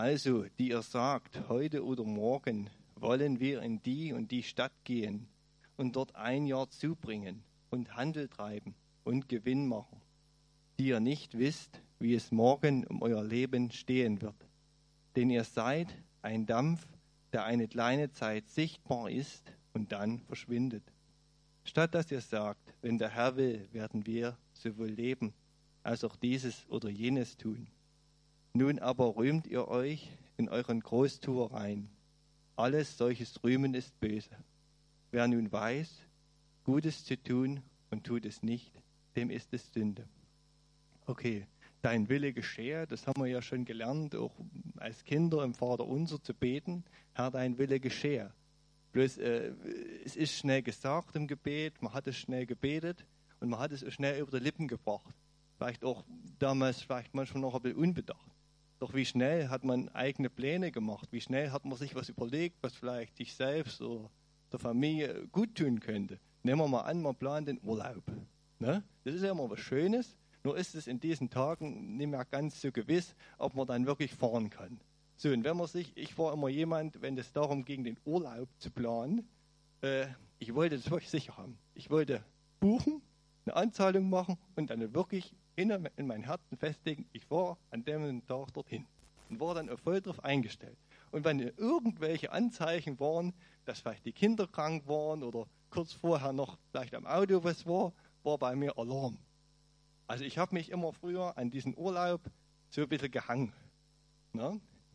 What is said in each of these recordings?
Also, die ihr sagt, heute oder morgen wollen wir in die und die Stadt gehen und dort ein Jahr zubringen und Handel treiben und Gewinn machen, die ihr nicht wisst, wie es morgen um euer Leben stehen wird. Denn ihr seid ein Dampf, der eine kleine Zeit sichtbar ist und dann verschwindet. Statt dass ihr sagt, wenn der Herr will, werden wir sowohl leben, als auch dieses oder jenes tun. Nun aber rühmt ihr euch in euren Großtuereien. Alles solches Rühmen ist böse. Wer nun weiß, Gutes zu tun und tut es nicht, dem ist es Sünde. Okay, dein Wille geschehe, das haben wir ja schon gelernt, auch als Kinder im Vaterunser zu beten. Herr, dein Wille geschehe. Bloß es ist schnell gesagt im Gebet, man hat es schnell gebetet und man hat es schnell über die Lippen gebracht. Vielleicht auch damals, vielleicht manchmal noch ein bisschen unbedacht. Doch wie schnell hat man eigene Pläne gemacht? Wie schnell hat man sich was überlegt, was vielleicht sich selbst oder der Familie gut tun könnte? Nehmen wir mal an, man plant den Urlaub. Ne? Das ist ja immer was Schönes, nur ist es in diesen Tagen nicht mehr ganz so gewiss, ob man dann wirklich fahren kann. So, und wenn man sich, ich war immer jemand, wenn es darum ging, den Urlaub zu planen, ich wollte das wirklich sicher haben. Ich wollte buchen, eine Anzahlung machen und dann wirklich in mein Herzen festlegen, ich fahre an dem Tag dorthin. Und war dann auch voll darauf eingestellt. Und wenn irgendwelche Anzeichen waren, dass vielleicht die Kinder krank waren oder kurz vorher noch vielleicht am Auto was war bei mir Alarm. Also ich habe mich immer früher an diesen Urlaub so ein bisschen gehangen. Ne?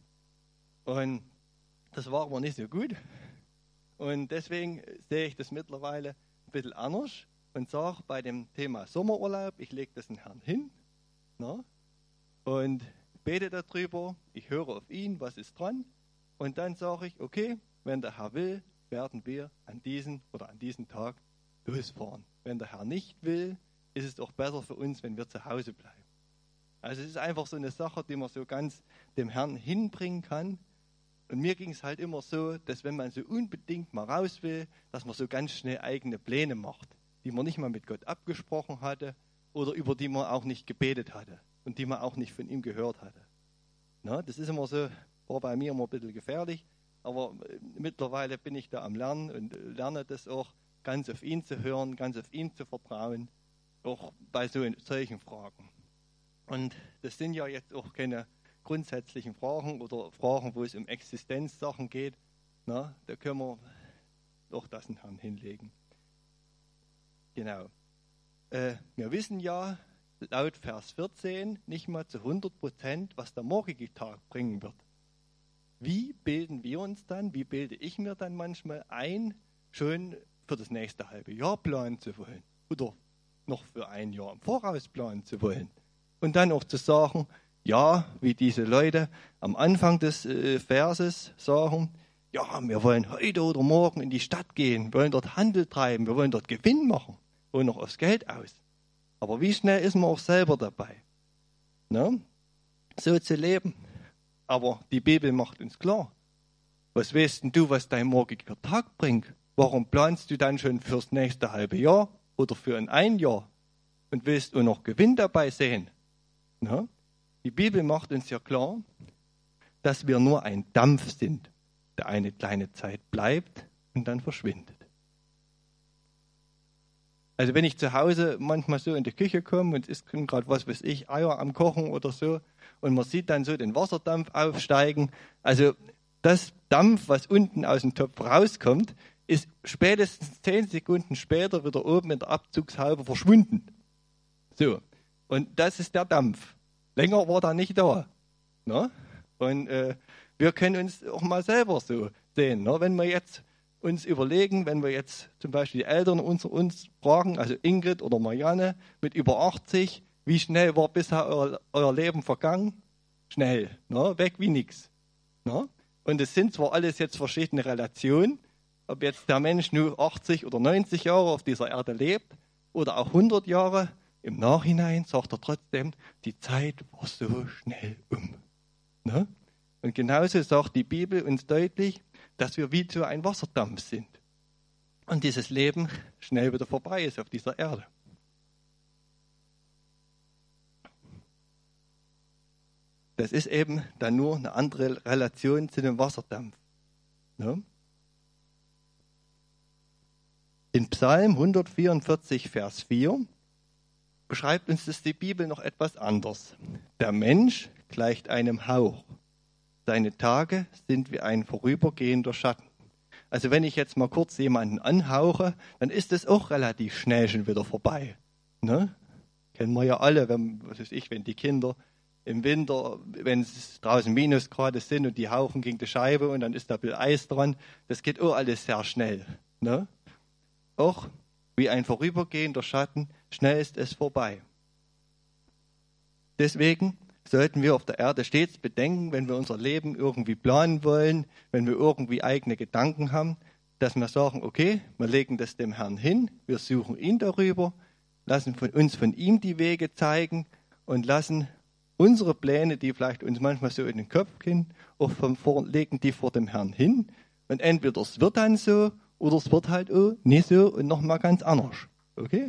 Und das war aber nicht so gut. Und deswegen sehe ich das mittlerweile ein bisschen anders und sage bei dem Thema Sommerurlaub, ich lege das den Herrn hin, ne? Und bete darüber, ich höre auf ihn, was ist dran. Und dann sage ich, okay, wenn der Herr will, werden wir an diesen Tag losfahren. Wenn der Herr nicht will, ist es auch besser für uns, wenn wir zu Hause bleiben. Also es ist einfach so eine Sache, die man so ganz dem Herrn hinbringen kann. Und mir ging es halt immer so, dass wenn man so unbedingt mal raus will, dass man so ganz schnell eigene Pläne macht, die man nicht mal mit Gott abgesprochen hatte oder über die man auch nicht gebetet hatte und die man auch nicht von ihm gehört hatte. Na, das ist immer so, war bei mir immer ein bisschen gefährlich, aber mittlerweile bin ich da am Lernen und lerne das auch, ganz auf ihn zu hören, ganz auf ihn zu vertrauen, auch bei solchen Fragen. Und das sind ja jetzt auch keine grundsätzlichen Fragen oder Fragen, wo es um Existenzsachen geht. Na, da können wir doch das den Herrn hinlegen. Genau. Wir wissen ja laut Vers 14 nicht mal zu 100%, was der morgige Tag bringen wird. Wie bilden wir uns dann, wie bilde ich mir dann manchmal ein, schon für das nächste halbe Jahr planen zu wollen oder noch für ein Jahr im Voraus planen zu wollen und dann auch zu sagen, ja, wie diese Leute am Anfang des Verses sagen, ja, wir wollen heute oder morgen in die Stadt gehen, wollen dort Handel treiben, wir wollen dort Gewinn machen, holen noch aufs Geld aus. Aber wie schnell ist man auch selber dabei, ne? So zu leben. Aber die Bibel macht uns klar, was weißt denn du, was dein morgiger Tag bringt? Warum planst du dann schon fürs nächste halbe Jahr oder für ein Jahr und willst du noch Gewinn dabei sehen? Ne? Die Bibel macht uns ja klar, dass wir nur ein Dampf sind, der eine kleine Zeit bleibt und dann verschwindet. Also wenn ich zu Hause manchmal so in die Küche komme und ist gerade was weiß ich, Eier am Kochen oder so und man sieht dann so den Wasserdampf aufsteigen, also das Dampf, was unten aus dem Topf rauskommt, ist spätestens 10 Sekunden später wieder oben in der Abzugshaube verschwunden. So, und das ist der Dampf. Länger war er nicht da. Ne? Und wir können uns auch mal selber so sehen. Ne? Wenn wir jetzt uns überlegen, wenn wir jetzt zum Beispiel die Eltern uns fragen, also Ingrid oder Marianne mit über 80, wie schnell war bisher euer Leben vergangen? Schnell, ne? Weg wie nichts. Ne? Und es sind zwar alles jetzt verschiedene Relationen, ob jetzt der Mensch nur 80 oder 90 Jahre auf dieser Erde lebt oder auch 100 Jahre, im Nachhinein sagt er trotzdem, die Zeit war so schnell um. Ne? Und genauso sagt die Bibel uns deutlich, dass wir wie so ein Wasserdampf sind. Und dieses Leben schnell wieder vorbei ist auf dieser Erde. das ist eben dann nur eine andere Relation zu dem Wasserdampf. Ne? In Psalm 144, Vers 4 beschreibt uns das die Bibel noch etwas anders. Der Mensch gleicht einem Hauch. Seine Tage sind wie ein vorübergehender Schatten. Also wenn ich jetzt mal kurz jemanden anhauche, dann ist es auch relativ schnell schon wieder vorbei. Ne? Kennen wir ja alle, wenn die Kinder im Winter, wenn es draußen Minusgrade sind und die hauchen gegen die Scheibe und dann ist da ein bisschen Eis dran, das geht auch alles sehr schnell. Ne? Auch wie ein vorübergehender Schatten, schnell ist es vorbei. Deswegen sollten wir auf der Erde stets bedenken, wenn wir unser Leben irgendwie planen wollen, wenn wir irgendwie eigene Gedanken haben, dass wir sagen, okay, wir legen das dem Herrn hin, wir suchen ihn darüber, lassen uns von ihm die Wege zeigen und lassen unsere Pläne, die vielleicht uns manchmal so in den Kopf gehen, legen die vor dem Herrn hin. Und entweder es wird dann so oder es wird halt auch nicht so und nochmal ganz anders. Okay?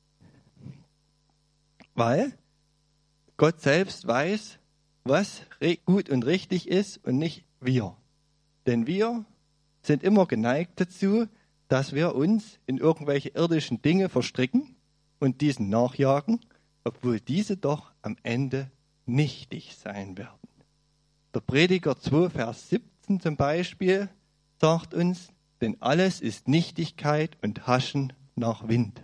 Weil Gott selbst weiß, was gut und richtig ist und nicht wir. Denn wir sind immer geneigt dazu, dass wir uns in irgendwelche irdischen Dinge verstricken und diesen nachjagen, obwohl diese doch am Ende nichtig sein werden. Der Prediger 2, Vers 17 zum Beispiel sagt uns, denn alles ist Nichtigkeit und Haschen nach Wind.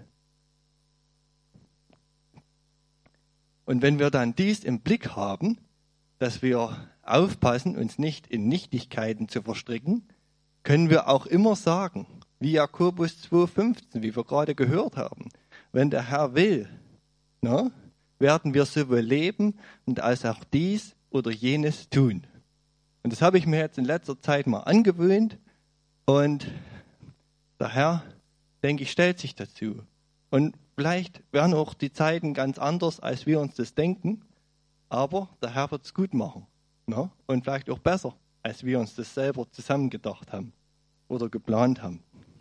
Und wenn wir dann dies im Blick haben, dass wir aufpassen, uns nicht in Nichtigkeiten zu verstricken, können wir auch immer sagen, wie Jakobus 2,15, wie wir gerade gehört haben, wenn der Herr will, werden wir sowohl leben und als auch dies oder jenes tun. Und das habe ich mir jetzt in letzter Zeit mal angewöhnt und der Herr, denke ich, stellt sich dazu. Und vielleicht werden auch die Zeiten ganz anders, als wir uns das denken, aber der Herr wird es gut machen. Und vielleicht auch besser, als wir uns das selber zusammengedacht haben oder geplant haben.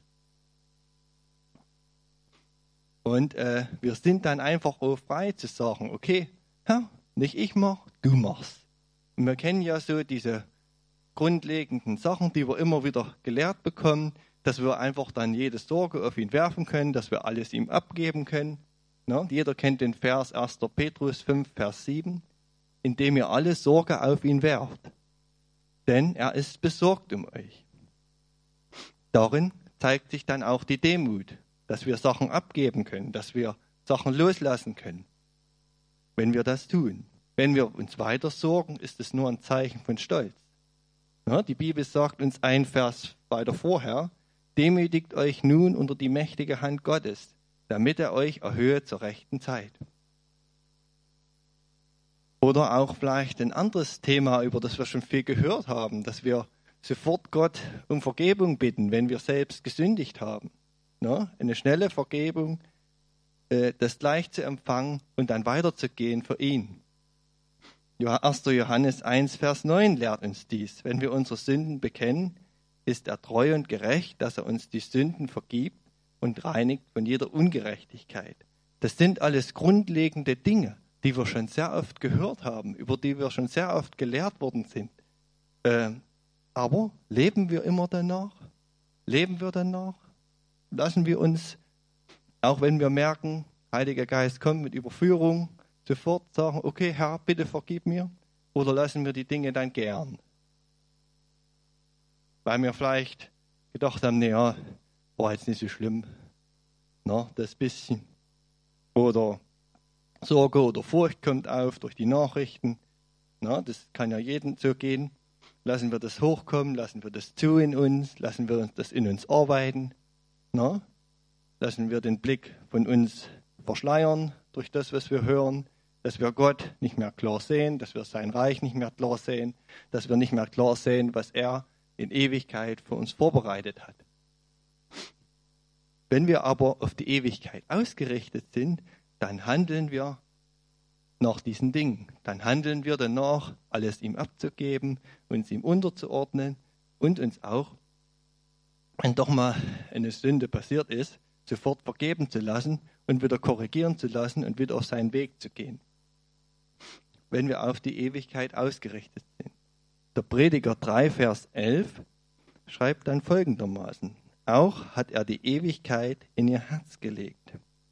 Und wir sind dann einfach auch frei zu sagen, okay, Herr, nicht ich mach, du machst. Und wir kennen ja so diese grundlegenden Sachen, die wir immer wieder gelehrt bekommen, dass wir einfach dann jede Sorge auf ihn werfen können, dass wir alles ihm abgeben können. Jeder kennt den Vers 1. Petrus 5, Vers 7, indem ihr alle Sorge auf ihn werft. Denn er ist besorgt um euch. Darin zeigt sich dann auch die Demut, dass wir Sachen abgeben können, dass wir Sachen loslassen können, wenn wir das tun. Wenn wir uns weiter sorgen, ist es nur ein Zeichen von Stolz. Die Bibel sagt uns ein Vers weiter vorher, demütigt euch nun unter die mächtige Hand Gottes, damit er euch erhöhe zur rechten Zeit. Oder auch vielleicht ein anderes Thema, über das wir schon viel gehört haben, dass wir sofort Gott um Vergebung bitten, wenn wir selbst gesündigt haben. Eine schnelle Vergebung, das gleich zu empfangen und dann weiterzugehen für ihn. 1. Johannes 1, Vers 9 lehrt uns dies. Wenn wir unsere Sünden bekennen, ist er treu und gerecht, dass er uns die Sünden vergibt und reinigt von jeder Ungerechtigkeit. Das sind alles grundlegende Dinge, die wir schon sehr oft gehört haben, über die wir schon sehr oft gelehrt worden sind. Aber leben wir immer danach? Leben wir danach? Lassen wir uns, auch wenn wir merken, Heiliger Geist kommt mit Überführung, sofort sagen, okay, Herr, bitte vergib mir? Oder lassen wir die Dinge dann gern? Weil wir vielleicht gedacht haben, naja, war jetzt nicht so schlimm, das bisschen. Oder Sorge oder Furcht kommt auf durch die Nachrichten. Das kann ja jedem so gehen. Lassen wir das hochkommen, lassen wir das zu in uns, lassen wir das in uns arbeiten. Lassen wir den Blick von uns verschleiern durch das, was wir hören, dass wir Gott nicht mehr klar sehen, dass wir sein Reich nicht mehr klar sehen, dass wir nicht mehr klar sehen, was er in Ewigkeit für uns vorbereitet hat. Wenn wir aber auf die Ewigkeit ausgerichtet sind, dann handeln wir nach diesen Dingen. Dann handeln wir danach, alles ihm abzugeben, uns ihm unterzuordnen und uns auch, wenn doch mal eine Sünde passiert ist, sofort vergeben zu lassen und wieder korrigieren zu lassen und wieder auf seinen Weg zu gehen. wenn wir auf die Ewigkeit ausgerichtet sind. Der Prediger 3, Vers 11 schreibt dann folgendermaßen: Auch hat er die Ewigkeit in ihr Herz gelegt.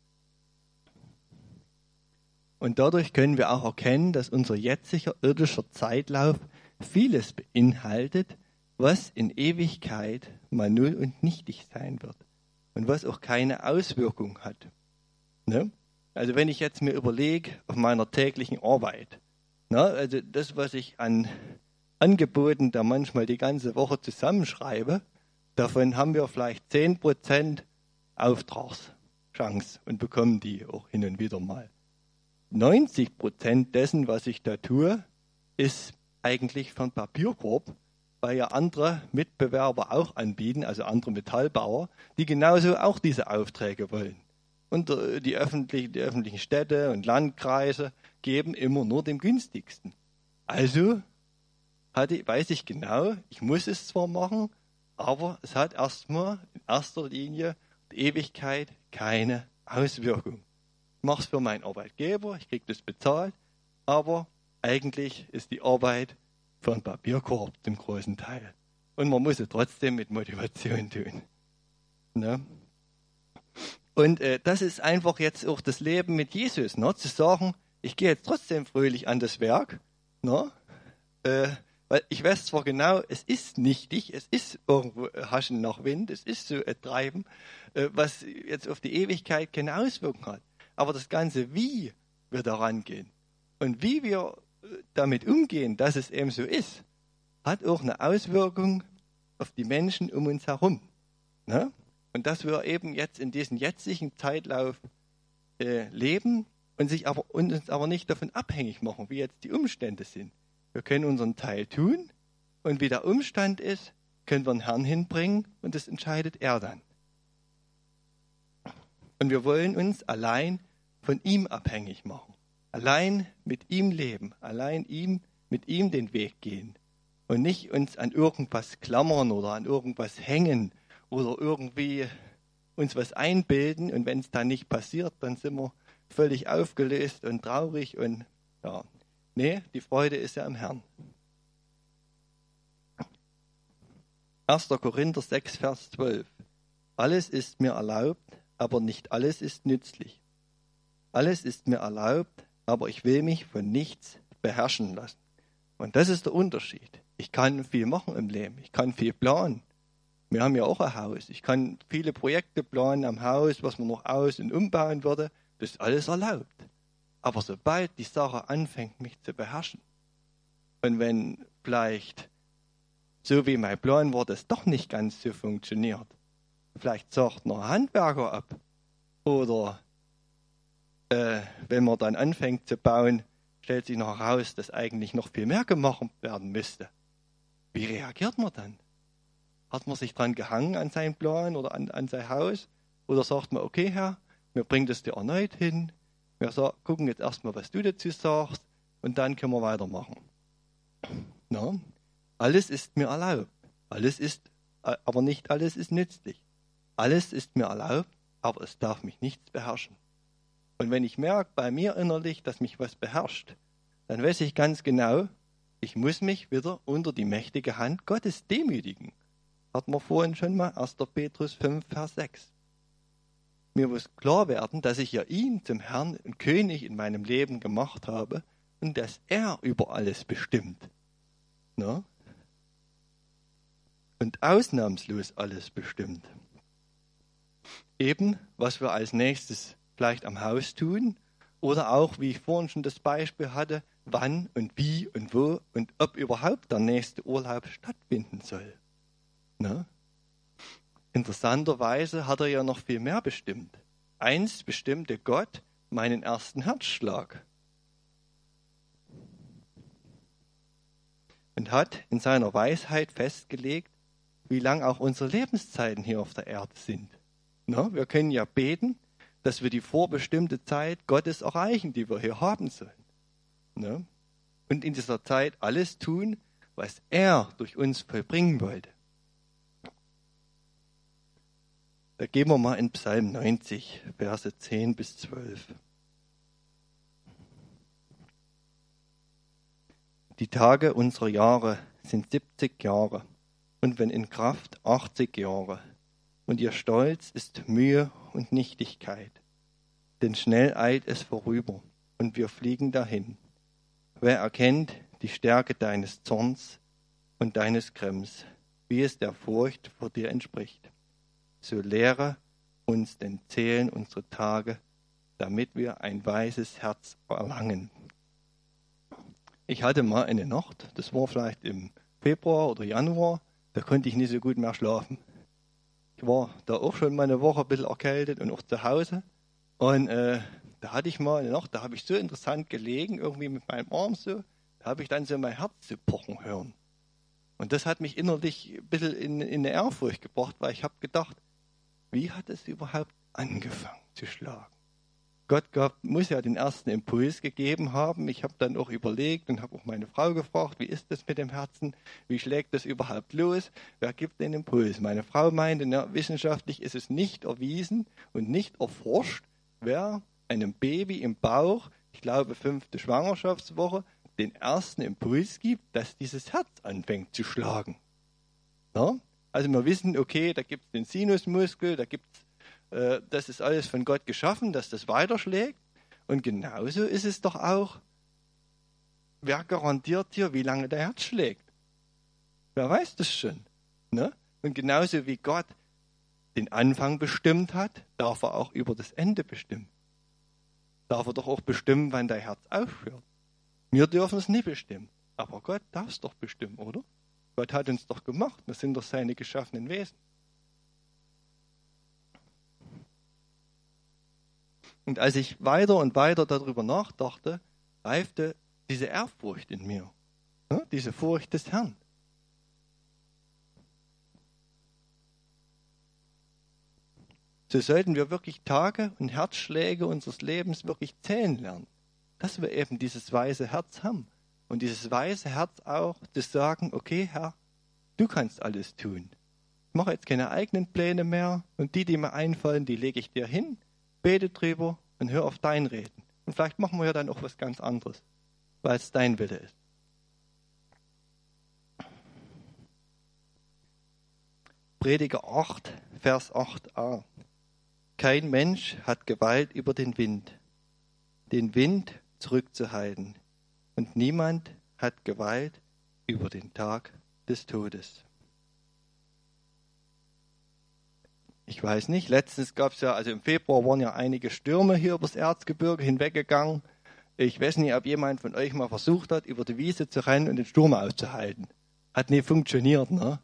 Und dadurch können wir auch erkennen, dass unser jetziger irdischer Zeitlauf vieles beinhaltet, was in Ewigkeit mal null und nichtig sein wird und was auch keine Auswirkung hat. Ne? Also wenn ich jetzt mir überlege auf meiner täglichen Arbeit, ne, also das, was ich an Angeboten da manchmal die ganze Woche zusammenschreibe, davon haben wir vielleicht 10% Auftragschance und bekommen die auch hin und wieder mal. 90% dessen, was ich da tue, ist eigentlich von Papierkorb, weil ja andere Mitbewerber auch anbieten, also andere Metallbauer, die genauso auch diese Aufträge wollen. Und die öffentlichen Städte und Landkreise geben immer nur dem günstigsten. Also weiß ich genau, ich muss es zwar machen, aber es hat erstmal in erster Linie die Ewigkeit keine Auswirkung. Ich mache es für meinen Arbeitgeber, ich kriege das bezahlt, aber eigentlich ist die Arbeit für einen Papierkorb zum großen Teil. Und man muss es trotzdem mit Motivation tun. Ne? Und das ist einfach jetzt auch das Leben mit Jesus, ne? Zu sagen, ich gehe jetzt trotzdem fröhlich an das Werk, ne? Weil ich weiß zwar genau, es ist nichtig, es ist irgendwo Haschen nach Wind, es ist so ein Treiben, was jetzt auf die Ewigkeit keine Auswirkung hat. Aber das Ganze, wie wir daran gehen und wie wir damit umgehen, dass es eben so ist, hat auch eine Auswirkung auf die Menschen um uns herum. Ne? Und dass wir eben jetzt in diesem jetzigen Zeitlauf leben und uns aber nicht davon abhängig machen, wie jetzt die Umstände sind. Wir können unseren Teil tun und wie der Umstand ist, können wir den Herrn hinbringen und das entscheidet er dann. Und wir wollen uns allein von ihm abhängig machen. Allein mit ihm leben, allein mit ihm den Weg gehen. Und nicht uns an irgendwas klammern oder an irgendwas hängen oder irgendwie uns was einbilden. Und wenn es dann nicht passiert, dann sind wir völlig aufgelöst und traurig. Und ja, nee, die Freude ist ja am Herrn. 1. Korinther 6, Vers 12. Alles ist mir erlaubt, aber nicht alles ist nützlich. Alles ist mir erlaubt, aber ich will mich von nichts beherrschen lassen. Und das ist der Unterschied. Ich kann viel machen im Leben. Ich kann viel planen. Wir haben ja auch ein Haus. Ich kann viele Projekte planen am Haus, was man noch aus- und umbauen würde. Das ist alles erlaubt. Aber sobald die Sache anfängt, mich zu beherrschen, und wenn vielleicht, so wie mein Plan war, das doch nicht ganz so funktioniert, vielleicht sagt noch ein Handwerker ab. Oder wenn man dann anfängt zu bauen, stellt sich noch heraus, dass eigentlich noch viel mehr gemacht werden müsste. Wie reagiert man dann? Hat man sich dran gehangen an seinen Plan oder an sein Haus? Oder sagt man, okay Herr, wir bringen das dir erneut hin, wir gucken jetzt erstmal, was du dazu sagst und dann können wir weitermachen. Na? Alles ist mir erlaubt, aber nicht alles ist nützlich. Alles ist mir erlaubt, aber es darf mich nichts beherrschen. Und wenn ich merke bei mir innerlich, dass mich was beherrscht, dann weiß ich ganz genau, ich muss mich wieder unter die mächtige Hand Gottes demütigen. Hatten wir vorhin schon mal 1. Petrus 5, Vers 6. Mir muss klar werden, dass ich ja ihn zum Herrn und König in meinem Leben gemacht habe und dass er über alles bestimmt. Na? Und ausnahmslos alles bestimmt. Eben, was wir als nächstes vielleicht am Haus tun oder auch, wie ich vorhin schon das Beispiel hatte, wann und wie und wo und ob überhaupt der nächste Urlaub stattfinden soll. Ne? Interessanterweise hat er ja noch viel mehr bestimmt. Einst bestimmte Gott meinen ersten Herzschlag und hat in seiner Weisheit festgelegt, wie lang auch unsere Lebenszeiten hier auf der Erde sind. Ne? Wir können ja beten, dass wir die vorbestimmte Zeit Gottes erreichen, die wir hier haben sollen. Ne? Und in dieser Zeit alles tun, was er durch uns vollbringen wollte. Da gehen wir mal in Psalm 90, Verse 10 bis 12. Die Tage unserer Jahre sind 70 Jahre und wenn in Kraft 80 Jahre. Und ihr Stolz ist Mühe und Nichtigkeit. Denn schnell eilt es vorüber und wir fliegen dahin. Wer erkennt die Stärke deines Zorns und deines Grimms, wie es der Furcht vor dir entspricht? So lehre uns denn zählen unsere Tage, damit wir ein weises Herz erlangen. Ich hatte mal eine Nacht, das war vielleicht im Februar oder Januar, da konnte ich nicht so gut mehr schlafen. Ich war da auch schon mal eine Woche ein bisschen erkältet und auch zu Hause. Und da hatte ich mal eine Nacht, da habe ich so interessant gelegen, irgendwie mit meinem Arm so, da habe ich dann so mein Herz so pochen hören. Und das hat mich innerlich ein bisschen in eine Ehrfurcht gebracht, weil ich habe gedacht, wie hat es überhaupt angefangen zu schlagen? Gott muss ja den ersten Impuls gegeben haben. Ich habe dann auch überlegt und habe auch meine Frau gefragt, wie ist das mit dem Herzen? Wie schlägt das überhaupt los? Wer gibt den Impuls? Meine Frau meinte, wissenschaftlich ist es nicht erwiesen und nicht erforscht, wer einem Baby im Bauch, ich glaube 5. Schwangerschaftswoche, den ersten Impuls gibt, dass dieses Herz anfängt zu schlagen. Ja? Also wir wissen, okay, da gibt es den Sinusmuskel, das ist alles von Gott geschaffen, dass das weiterschlägt. Und genauso ist es doch auch, wer garantiert dir, wie lange der Herz schlägt? Wer weiß das schon? Ne? Und genauso wie Gott den Anfang bestimmt hat, darf er auch über das Ende bestimmen. Darf er doch auch bestimmen, wann dein Herz aufhört. Wir dürfen es nicht bestimmen, aber Gott darf es doch bestimmen, oder? Gott hat uns doch gemacht, wir sind doch seine geschaffenen Wesen. Und als ich weiter und weiter darüber nachdachte, reifte diese Ehrfurcht in mir, ne? Diese Furcht des Herrn. So sollten wir wirklich Tage und Herzschläge unseres Lebens wirklich zählen lernen, dass wir eben dieses weiße Herz haben. Und dieses weiße Herz auch zu sagen, okay Herr, du kannst alles tun. Ich mache jetzt keine eigenen Pläne mehr und die mir einfallen, die lege ich dir hin, bete drüber und hör auf dein Reden. Und vielleicht machen wir ja dann auch was ganz anderes, weil es dein Wille ist. Prediger 8, Vers 8a. Kein Mensch hat Gewalt über den Wind zurückzuhalten. Und niemand hat Gewalt über den Tag des Todes. Ich weiß nicht, letztens gab es ja, also im Februar waren ja einige Stürme hier übers Erzgebirge hinweggegangen. Ich weiß nicht, ob jemand von euch mal versucht hat, über die Wiese zu rennen und den Sturm auszuhalten. Hat nicht funktioniert, ne?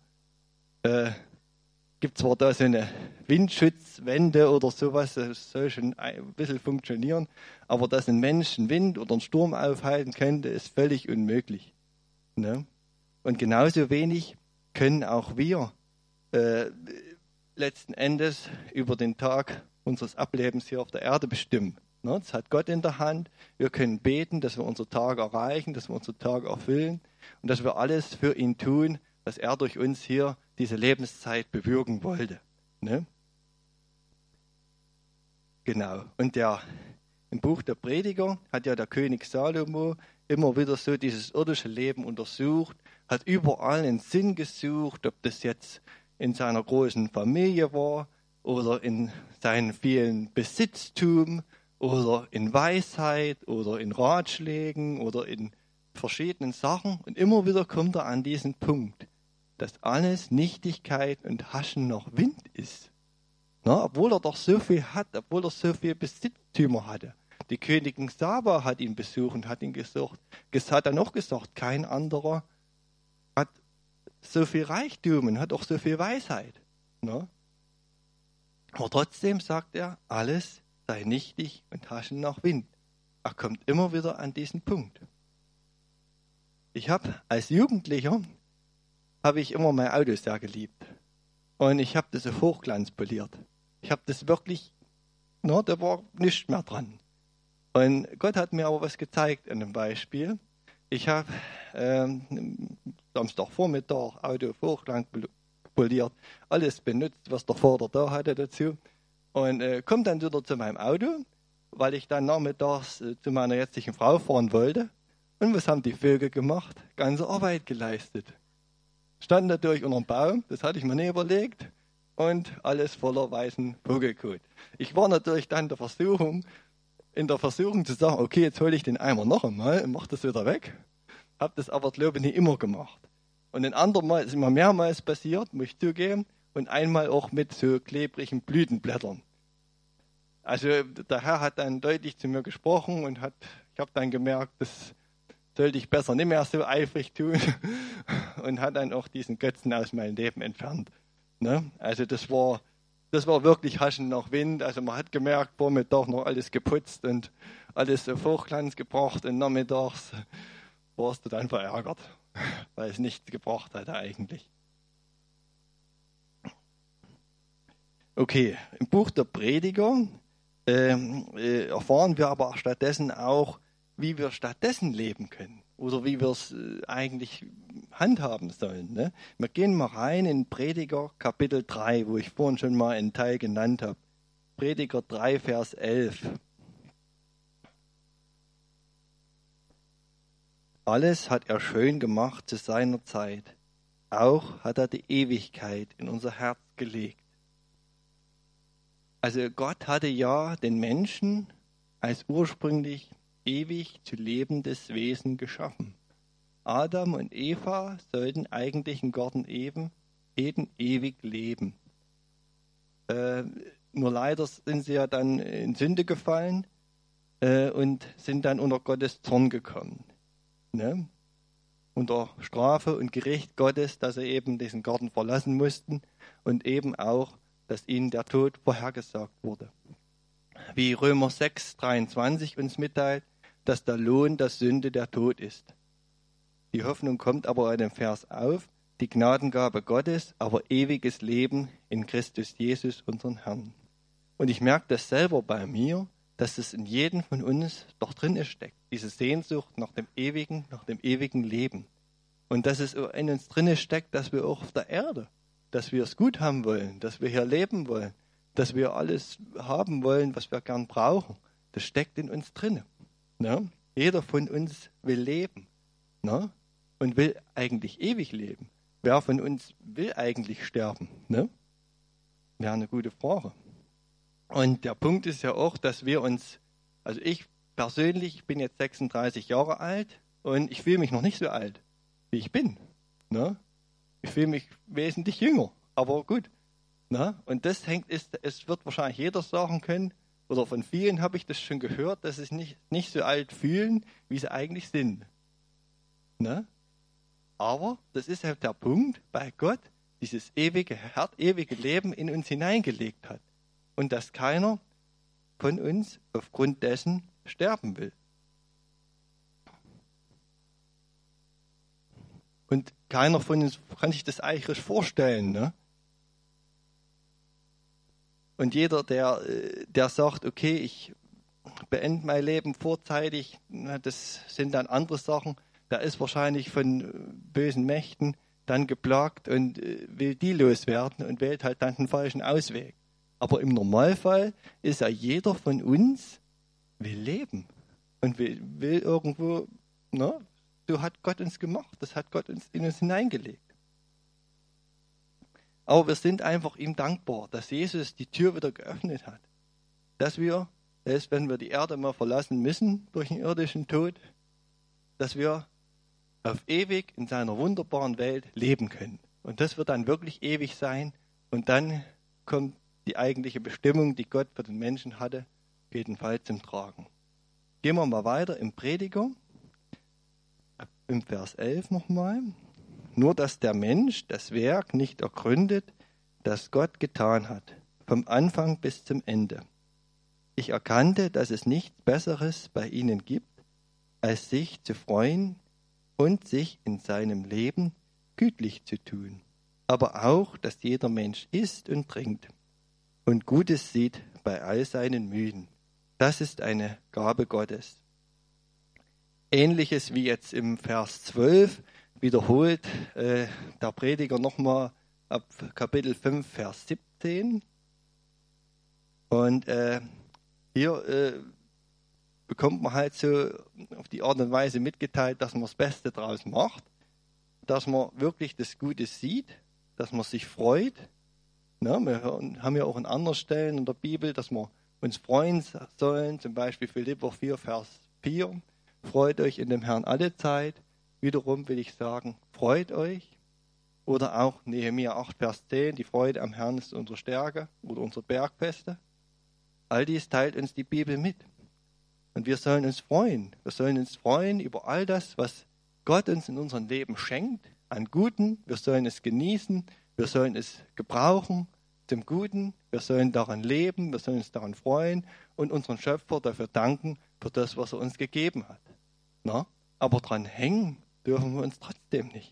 Gibt zwar da so eine Windschutzwände oder sowas, das soll schon ein bisschen funktionieren, aber dass ein Mensch einen Wind oder einen Sturm aufhalten könnte, ist völlig unmöglich. Ne? Und genauso wenig können auch wir letzten Endes über den Tag unseres Ablebens hier auf der Erde bestimmen. Ne? Das hat Gott in der Hand. Wir können beten, dass wir unsere Tage erreichen, dass wir unsere Tage erfüllen und dass wir alles für ihn tun, was er durch uns hier diese Lebenszeit bewirken wollte. Ne? Genau. Und im Buch der Prediger hat ja der König Salomo immer wieder so dieses irdische Leben untersucht, hat überall einen Sinn gesucht, ob das jetzt in seiner großen Familie war oder in seinen vielen Besitztum oder in Weisheit oder in Ratschlägen oder in verschiedenen Sachen. Und immer wieder kommt er an diesen Punkt, dass alles Nichtigkeit und Haschen noch Wind ist. Na, obwohl er doch so viel hat, obwohl er so viel Besitztümer hatte. Die Königin Saba hat ihn besucht und hat ihn gesucht. Hat dann auch gesagt, kein anderer hat so viel Reichtum und hat auch so viel Weisheit. Na? Aber trotzdem sagt er, alles sei nichtig und Haschen nach Wind. Er kommt immer wieder an diesen Punkt. Ich habe als Jugendlicher immer mein Auto sehr geliebt. Und ich habe das auf Hochglanz poliert. Ich habe das wirklich, da war nichts mehr dran. Und Gott hat mir aber was gezeigt an einem Beispiel. Ich habe Samstagvormittag Auto auf Hochglanz poliert, alles benutzt, was der Vater da hatte dazu. Und komme dann wieder zu meinem Auto, weil ich dann nachmittags zu meiner jetzigen Frau fahren wollte. Und was haben die Vögel gemacht? Ganze Arbeit geleistet. Standen natürlich unter dem Baum, das hatte ich mir nie überlegt, und alles voller weißen Vogelkot. Ich war natürlich dann in der Versuchung zu sagen, okay, jetzt hole ich den Eimer noch einmal und mache das wieder weg. Habe das aber, glaube ich, nicht immer gemacht. Und ein andermal ist mir mehrmals passiert, muss ich zugeben, und einmal auch mit so klebrigen Blütenblättern. Also der Herr hat dann deutlich zu mir gesprochen und ich habe dann gemerkt, das sollte ich besser nicht mehr so eifrig tun und hat dann auch diesen Götzen aus meinem Leben entfernt. Ne? Also das war wirklich Haschen nach Wind. Also man hat gemerkt, vormittag noch alles geputzt und alles auf Hochglanz gebracht und nachmittags warst du dann verärgert, weil es nichts gebracht hatte eigentlich. Okay, im Buch der Prediger erfahren wir aber stattdessen auch, wie wir stattdessen leben können oder wie wir es eigentlich handhaben sollen. Ne? Wir gehen mal rein in Prediger Kapitel 3, wo ich vorhin schon mal einen Teil genannt habe. Prediger 3, Vers 11. Alles hat er schön gemacht zu seiner Zeit. Auch hat er die Ewigkeit in unser Herz gelegt. Also Gott hatte ja den Menschen als ursprünglich ewig zu lebendes Wesen geschaffen. Adam und Eva sollten eigentlich im Garten Eden ewig leben. Nur leider sind sie ja dann in Sünde gefallen und sind dann unter Gottes Zorn gekommen. Ne? Unter Strafe und Gericht Gottes, dass sie eben diesen Garten verlassen mussten und eben auch, dass ihnen der Tod vorhergesagt wurde. Wie Römer 6, 23 uns mitteilt, dass der Lohn der Sünde der Tod ist. Die Hoffnung kommt aber in dem Vers auf, die Gnadengabe Gottes, aber ewiges Leben in Christus Jesus, unseren Herrn. Und ich merke das selber bei mir, dass es in jedem von uns doch drin steckt, diese Sehnsucht nach dem ewigen Leben. Und dass es in uns drin steckt, dass wir auch auf der Erde, dass wir es gut haben wollen, dass wir hier leben wollen, dass wir alles haben wollen, was wir gern brauchen. Das steckt in uns drin. Ne? Jeder von uns will leben, ne? Und will eigentlich ewig leben. Wer von uns will eigentlich sterben? Ne? Wäre eine gute Frage. Und der Punkt ist ja auch, dass wir uns, also ich persönlich, ich bin jetzt 36 Jahre alt und ich fühle mich noch nicht so alt, wie ich bin. Ne? Ich fühle mich wesentlich jünger, aber gut. Ne? Und es wird wahrscheinlich jeder sagen können, oder von vielen habe ich das schon gehört, dass sie nicht so alt fühlen, wie sie eigentlich sind. Ne? Aber das ist halt der Punkt, weil Gott dieses ewige Leben in uns hineingelegt hat. Und dass keiner von uns aufgrund dessen sterben will. Und keiner von uns kann sich das eigentlich vorstellen. Ne? Und jeder, der sagt, okay, ich beende mein Leben vorzeitig, das sind dann andere Sachen, der ist wahrscheinlich von bösen Mächten dann geplagt und will die loswerden und wählt halt dann den falschen Ausweg. Aber im Normalfall ist ja jeder von uns will leben und will irgendwo, ne? So hat Gott uns gemacht, das hat Gott in uns hineingelegt. Aber wir sind einfach ihm dankbar, dass Jesus die Tür wieder geöffnet hat. Dass wir, selbst wenn wir die Erde mal verlassen müssen durch den irdischen Tod, dass wir auf ewig in seiner wunderbaren Welt leben können. Und das wird dann wirklich ewig sein. Und dann kommt die eigentliche Bestimmung, die Gott für den Menschen hatte, auf jeden Fall zum Tragen. Gehen wir mal weiter im Prediger, im Vers 11 nochmal. Nur dass der Mensch das Werk nicht ergründet, das Gott getan hat, vom Anfang bis zum Ende. Ich erkannte, dass es nichts Besseres bei ihnen gibt, als sich zu freuen und sich in seinem Leben gütlich zu tun, aber auch, dass jeder Mensch isst und trinkt und Gutes sieht bei all seinen Mühen. Das ist eine Gabe Gottes. Ähnliches wie jetzt im Vers 12 wiederholt der Prediger nochmal ab Kapitel 5, Vers 17. Und hier bekommt man halt so auf die Art und Weise mitgeteilt, dass man das Beste draus macht, dass man wirklich das Gute sieht, dass man sich freut. Ja, wir haben ja auch an anderen Stellen in der Bibel, dass wir uns freuen sollen, zum Beispiel Philipper 4, Vers 4. Freut euch in dem Herrn alle Zeit. Wiederum will ich sagen, freut euch. Oder auch Nehemia 8, Vers 10, die Freude am Herrn ist unsere Stärke oder unsere Bergfeste. All dies teilt uns die Bibel mit. Und wir sollen uns freuen. Wir sollen uns freuen über all das, was Gott uns in unserem Leben schenkt, an Guten. Wir sollen es genießen. Wir sollen es gebrauchen zum Guten. Wir sollen daran leben. Wir sollen uns daran freuen und unseren Schöpfer dafür danken, für das, was er uns gegeben hat. Na? Aber dran hängen dürfen wir uns trotzdem nicht.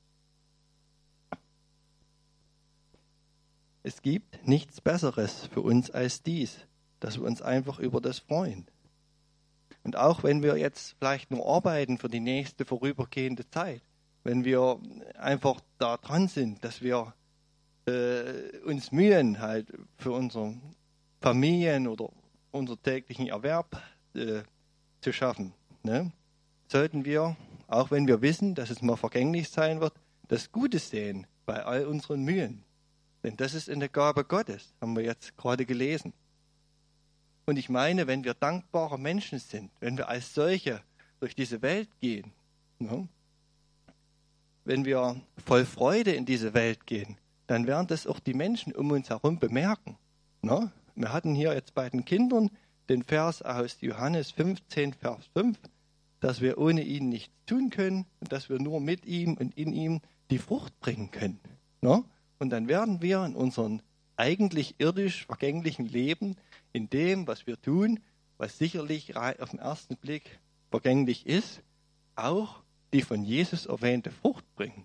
Es gibt nichts Besseres für uns als dies, dass wir uns einfach über das freuen. Und auch wenn wir jetzt vielleicht nur arbeiten für die nächste vorübergehende Zeit, wenn wir einfach da dran sind, dass wir uns mühen, halt für unsere Familien oder unseren täglichen Erwerb zu schaffen, ne? Sollten wir, auch wenn wir wissen, dass es mal vergänglich sein wird, das Gute sehen bei all unseren Mühen. Denn das ist eine Gabe Gottes, haben wir jetzt gerade gelesen. Und ich meine, wenn wir dankbare Menschen sind, wenn wir als solche durch diese Welt gehen, ne, wenn wir voll Freude in diese Welt gehen, dann werden das auch die Menschen um uns herum bemerken. Ne? Wir hatten hier jetzt bei den Kindern den Vers aus Johannes 15, Vers 5, dass wir ohne ihn nichts tun können und dass wir nur mit ihm und in ihm die Frucht bringen können. Ne? Und dann werden wir in unserem eigentlich irdisch vergänglichen Leben, in dem, was wir tun, was sicherlich auf den ersten Blick vergänglich ist, auch die von Jesus erwähnte Frucht bringen.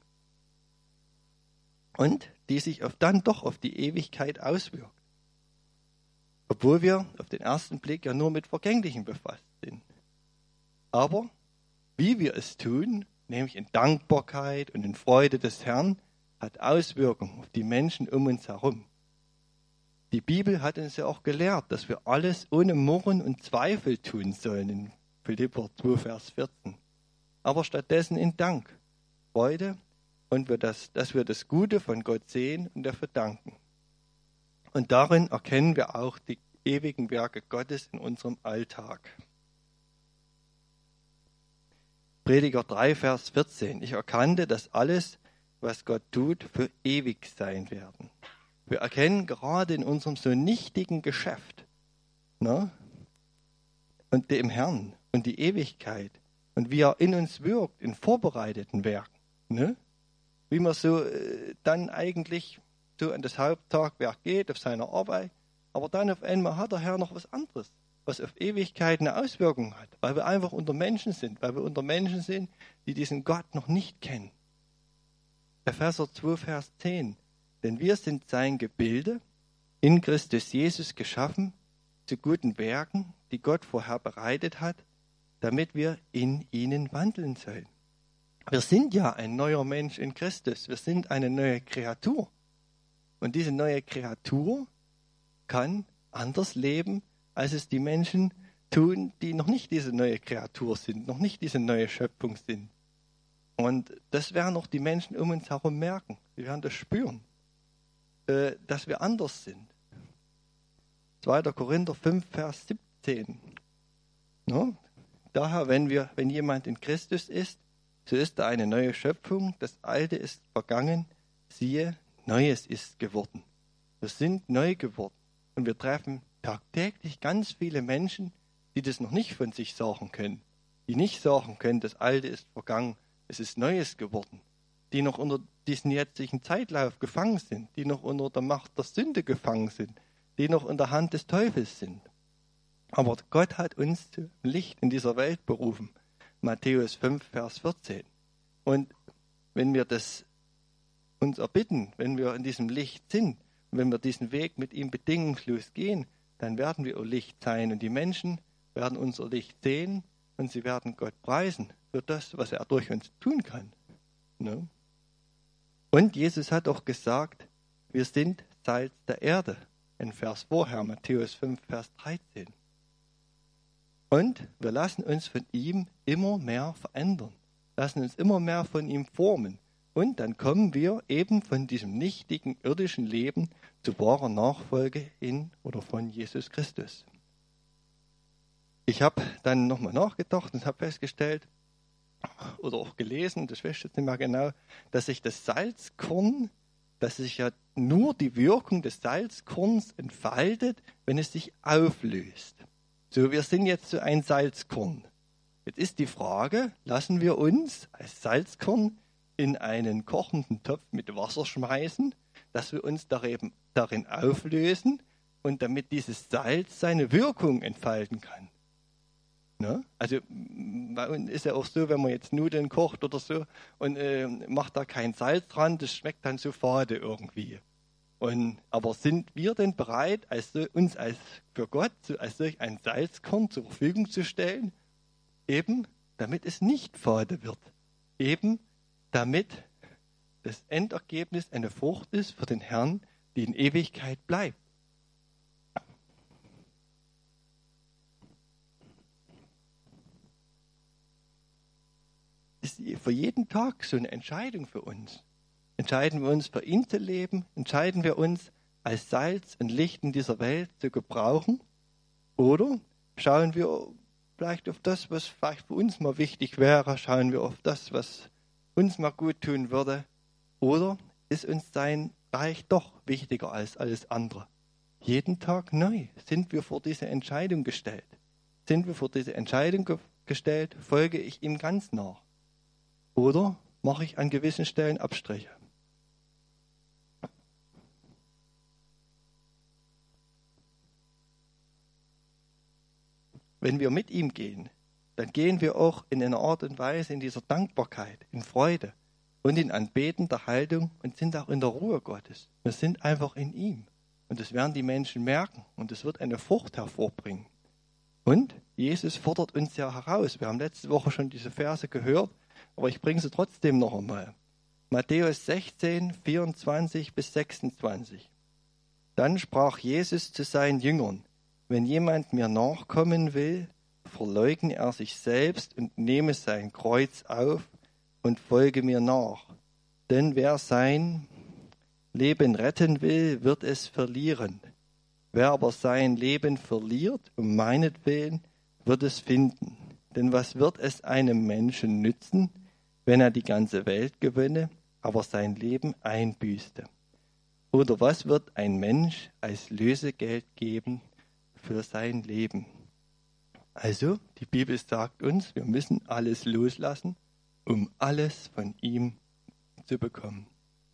Und die sich dann doch auf die Ewigkeit auswirkt. Obwohl wir auf den ersten Blick ja nur mit Vergänglichen befasst sind. Aber wie wir es tun, nämlich in Dankbarkeit und in Freude des Herrn, hat Auswirkungen auf die Menschen um uns herum. Die Bibel hat uns ja auch gelehrt, dass wir alles ohne Murren und Zweifel tun sollen, in Philipper 2, Vers 14. Aber stattdessen in Dank, Freude und dass wir das Gute von Gott sehen und dafür danken. Und darin erkennen wir auch die ewigen Werke Gottes in unserem Alltag. Prediger 3, Vers 14. Ich erkannte, dass alles, was Gott tut, für ewig sein werden. Wir erkennen gerade in unserem so nichtigen Geschäft, ne, und dem Herrn und die Ewigkeit und wie er in uns wirkt, in vorbereiteten Werken, ne, wie man so dann eigentlich so an das Haupttagwerk geht, auf seiner Arbeit, aber dann auf einmal hat der Herr noch was anderes, was auf Ewigkeit eine Auswirkung hat, weil wir einfach unter Menschen sind, die diesen Gott noch nicht kennen. Epheser 2, Vers 10. Denn wir sind sein Gebilde, in Christus Jesus geschaffen, zu guten Werken, die Gott vorher bereitet hat, damit wir in ihnen wandeln sollen. Wir sind ja ein neuer Mensch in Christus. Wir sind eine neue Kreatur. Und diese neue Kreatur kann anders leben, als es die Menschen tun, die noch nicht diese neue Kreatur sind, noch nicht diese neue Schöpfung sind. Und das werden auch die Menschen um uns herum merken. Sie werden das spüren, dass wir anders sind. 2. Korinther 5, Vers 17. No? Daher, wenn jemand in Christus ist, so ist er eine neue Schöpfung. Das Alte ist vergangen. Siehe, Neues ist geworden. Wir sind neu geworden. Und wir treffen tagtäglich ganz viele Menschen, die das noch nicht von sich sagen können. Die nicht sagen können, das Alte ist vergangen, es ist Neues geworden. Die noch unter diesen jetzigen Zeitlauf gefangen sind. Die noch unter der Macht der Sünde gefangen sind. Die noch in der Hand des Teufels sind. Aber Gott hat uns zum Licht in dieser Welt berufen. Matthäus 5, Vers 14. Und wenn wir das uns erbitten, wenn wir in diesem Licht sind, und wenn wir diesen Weg mit ihm bedingungslos gehen, dann werden wir Licht sein. Und die Menschen werden unser Licht sehen und sie werden Gott preisen für das, was er durch uns tun kann. Ne? Und Jesus hat auch gesagt, wir sind Salz der Erde. Ein Vers vorher, Matthäus 5, Vers 13. Und wir lassen uns von ihm immer mehr verändern, lassen uns immer mehr von ihm formen. Und dann kommen wir eben von diesem nichtigen irdischen Leben zu wahrer Nachfolge in oder von Jesus Christus. Ich habe dann nochmal nachgedacht und habe festgestellt, oder auch gelesen, das weiß ich jetzt nicht mehr genau, dass sich das Salzkorn, dass sich ja nur die Wirkung des Salzkorns entfaltet, wenn es sich auflöst. So, wir sind jetzt so ein Salzkorn. Jetzt ist die Frage, lassen wir uns als Salzkorn in einen kochenden Topf mit Wasser schmeißen, dass wir uns darin auflösen und damit dieses Salz seine Wirkung entfalten kann. Ne? Also bei uns ist ja auch so, wenn man jetzt Nudeln kocht oder so und macht da kein Salz dran, das schmeckt dann so fade irgendwie. Aber sind wir denn bereit, uns für Gott als solch ein Salzkorn zur Verfügung zu stellen, eben damit es nicht fade wird, eben damit das Endergebnis eine Frucht ist für den Herrn, die in Ewigkeit bleibt. Ist für jeden Tag so eine Entscheidung für uns. Entscheiden wir uns, für ihn zu leben? Entscheiden wir uns, als Salz und Licht in dieser Welt zu gebrauchen? Oder schauen wir vielleicht auf das, was vielleicht für uns mal wichtig wäre? Schauen wir auf das, was uns mal gut tun würde? Oder ist uns sein Reich doch wichtiger als alles andere? Jeden Tag neu sind wir vor diese Entscheidung gestellt. Sind wir vor diese Entscheidung gestellt, folge ich ihm ganz nach? Oder mache ich an gewissen Stellen Abstriche? Wenn wir mit ihm gehen, dann gehen wir auch in einer Art und Weise in dieser Dankbarkeit, in Freude und in anbetender Haltung und sind auch in der Ruhe Gottes. Wir sind einfach in ihm. Und das werden die Menschen merken und es wird eine Frucht hervorbringen. Und Jesus fordert uns ja heraus. Wir haben letzte Woche schon diese Verse gehört, aber ich bringe sie trotzdem noch einmal. Matthäus 16, 24 bis 26. Dann sprach Jesus zu seinen Jüngern: Wenn jemand mir nachkommen will, verleugne er sich selbst und nehme sein Kreuz auf und folge mir nach. Denn wer sein Leben retten will, wird es verlieren. Wer aber sein Leben verliert, um meinetwillen, wird es finden. Denn was wird es einem Menschen nützen, wenn er die ganze Welt gewinne, aber sein Leben einbüßte? Oder was wird ein Mensch als Lösegeld geben für sein Leben? Also, die Bibel sagt uns, wir müssen alles loslassen, um alles von ihm zu bekommen.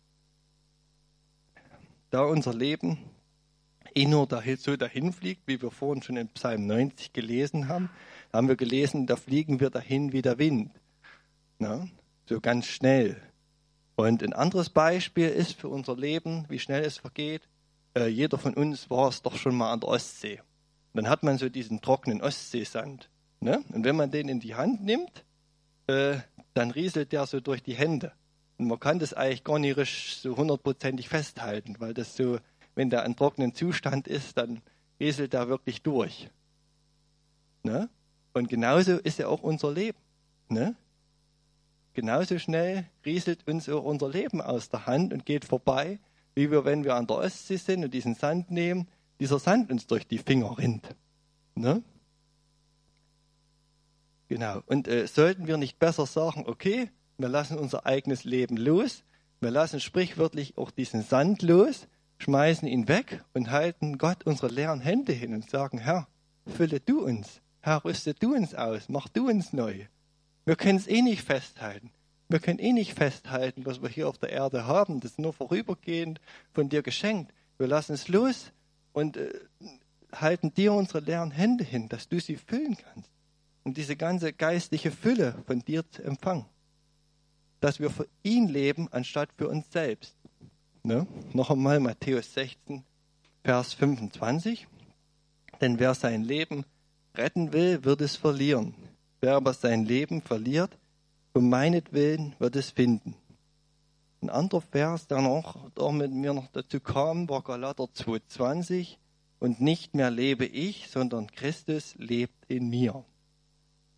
Da unser Leben nur so dahin fliegt, wie wir vorhin schon in Psalm 90 gelesen haben, haben wir gelesen, da fliegen wir dahin wie der Wind. Na, so ganz schnell. Und ein anderes Beispiel ist für unser Leben, wie schnell es vergeht. Jeder von uns war es doch schon mal an der Ostsee. Dann hat man so diesen trockenen Ostseesand. Ne? Und wenn man den in die Hand nimmt, dann rieselt der so durch die Hände. Und man kann das eigentlich gar nicht so 100%ig festhalten, weil das so, wenn der in trockenen Zustand ist, dann rieselt der wirklich durch. Ne? Und genauso ist ja auch unser Leben. Ne? Genauso schnell rieselt uns auch unser Leben aus der Hand und geht vorbei, wie wir, wenn wir an der Ostsee sind und diesen Sand nehmen, dieser Sand uns durch die Finger rinnt. Ne? Genau. Und sollten wir nicht besser sagen, okay, wir lassen unser eigenes Leben los, wir lassen sprichwörtlich auch diesen Sand los, schmeißen ihn weg und halten Gott unsere leeren Hände hin und sagen: Herr, fülle du uns, Herr, rüste du uns aus, mach du uns neu. Wir können es eh nicht festhalten. Wir können eh nicht festhalten, was wir hier auf der Erde haben. Das ist nur vorübergehend von dir geschenkt. Wir lassen es los und halten dir unsere leeren Hände hin, dass du sie füllen kannst. Und diese ganze geistliche Fülle von dir zu empfangen. Dass wir für ihn leben, anstatt für uns selbst. Ne? Noch einmal Matthäus 16, Vers 25. Denn wer sein Leben retten will, wird es verlieren. Wer aber sein Leben verliert, um meinetwillen wird es finden. Ein anderer Vers, der mit mir noch dazu kam, war Galater 2,20. Und nicht mehr lebe ich, sondern Christus lebt in mir.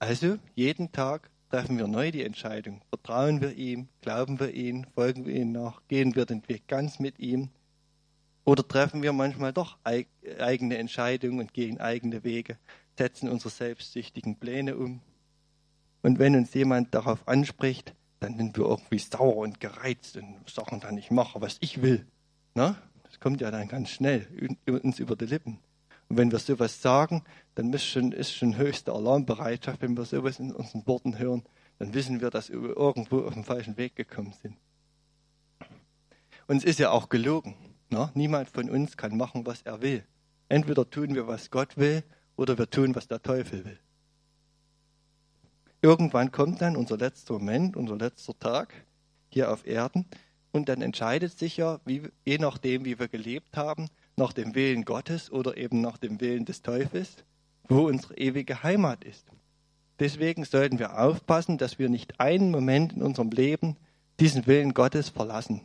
Also jeden Tag treffen wir neu die Entscheidung. Vertrauen wir ihm, glauben wir ihm, folgen wir ihm nach, gehen wir den Weg ganz mit ihm? Oder treffen wir manchmal doch eigene Entscheidungen und gehen eigene Wege, setzen unsere selbstsüchtigen Pläne um? Und wenn uns jemand darauf anspricht, dann sind wir irgendwie sauer und gereizt und sagen dann, ich mache, was ich will. Na? Das kommt ja dann ganz schnell uns über die Lippen. Und wenn wir sowas sagen, dann ist schon höchste Alarmbereitschaft, wenn wir sowas in unseren Worten hören, dann wissen wir, dass wir irgendwo auf den falschen Weg gekommen sind. Und es ist ja auch gelogen. Na? Niemand von uns kann machen, was er will. Entweder tun wir, was Gott will, oder wir tun, was der Teufel will. Irgendwann kommt dann unser letzter Moment, unser letzter Tag hier auf Erden und dann entscheidet sich ja, je nachdem, wie wir gelebt haben, nach dem Willen Gottes oder eben nach dem Willen des Teufels, wo unsere ewige Heimat ist. Deswegen sollten wir aufpassen, dass wir nicht einen Moment in unserem Leben diesen Willen Gottes verlassen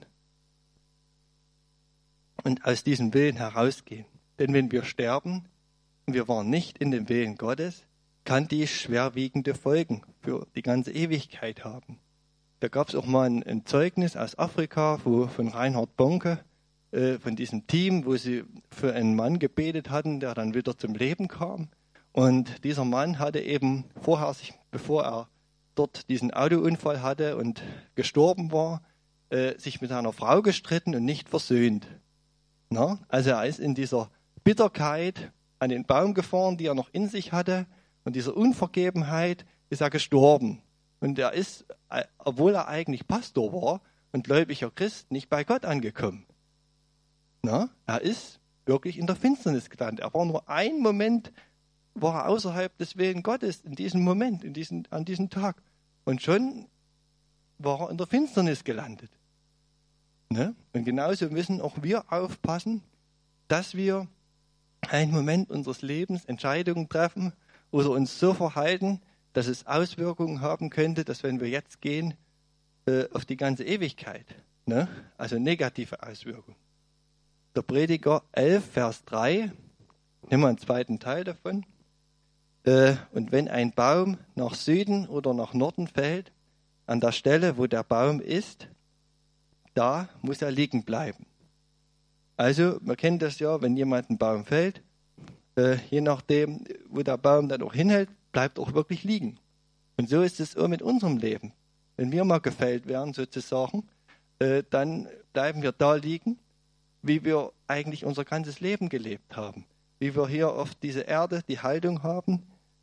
und aus diesem Willen herausgehen. Denn wenn wir sterben und wir waren nicht in dem Willen Gottes, kann dies schwerwiegende Folgen für die ganze Ewigkeit haben. Da gab es auch mal ein Zeugnis aus Afrika von Reinhard Bonke, von diesem Team, wo sie für einen Mann gebetet hatten, der dann wieder zum Leben kam. Und dieser Mann hatte eben vorher, bevor er dort diesen Autounfall hatte und gestorben war, sich mit seiner Frau gestritten und nicht versöhnt. Na? Also er ist in dieser Bitterkeit an den Baum gefahren, die er noch in sich hatte, und dieser Unvergebenheit ist er gestorben. Und er ist, obwohl er eigentlich Pastor war und gläubiger Christ, nicht bei Gott angekommen. Na? Er ist wirklich in der Finsternis gelandet. Er war nur einen Moment, war er außerhalb des Willens Gottes, in diesem Moment, an diesem Tag. Und schon war er in der Finsternis gelandet. Ne? Und genauso müssen auch wir aufpassen, dass wir einen Moment unseres Lebens Entscheidungen treffen oder uns so verhalten, dass es Auswirkungen haben könnte, dass wenn wir jetzt gehen, auf die ganze Ewigkeit, ne? Also negative Auswirkungen. Der Prediger 11, Vers 3, nehmen wir einen zweiten Teil davon. Und wenn ein Baum nach Süden oder nach Norden fällt, an der Stelle, wo der Baum ist, da muss er liegen bleiben. Also, man kennt das ja, wenn jemand ein Baum fällt, je nachdem, wo der Baum dann auch hinhält, bleibt auch wirklich liegen. Und so ist es auch mit unserem Leben. Wenn wir mal gefällt werden, sozusagen, dann bleiben wir da liegen, wie wir eigentlich unser ganzes Leben gelebt haben. Wie wir hier auf dieser Erde die Haltung haben,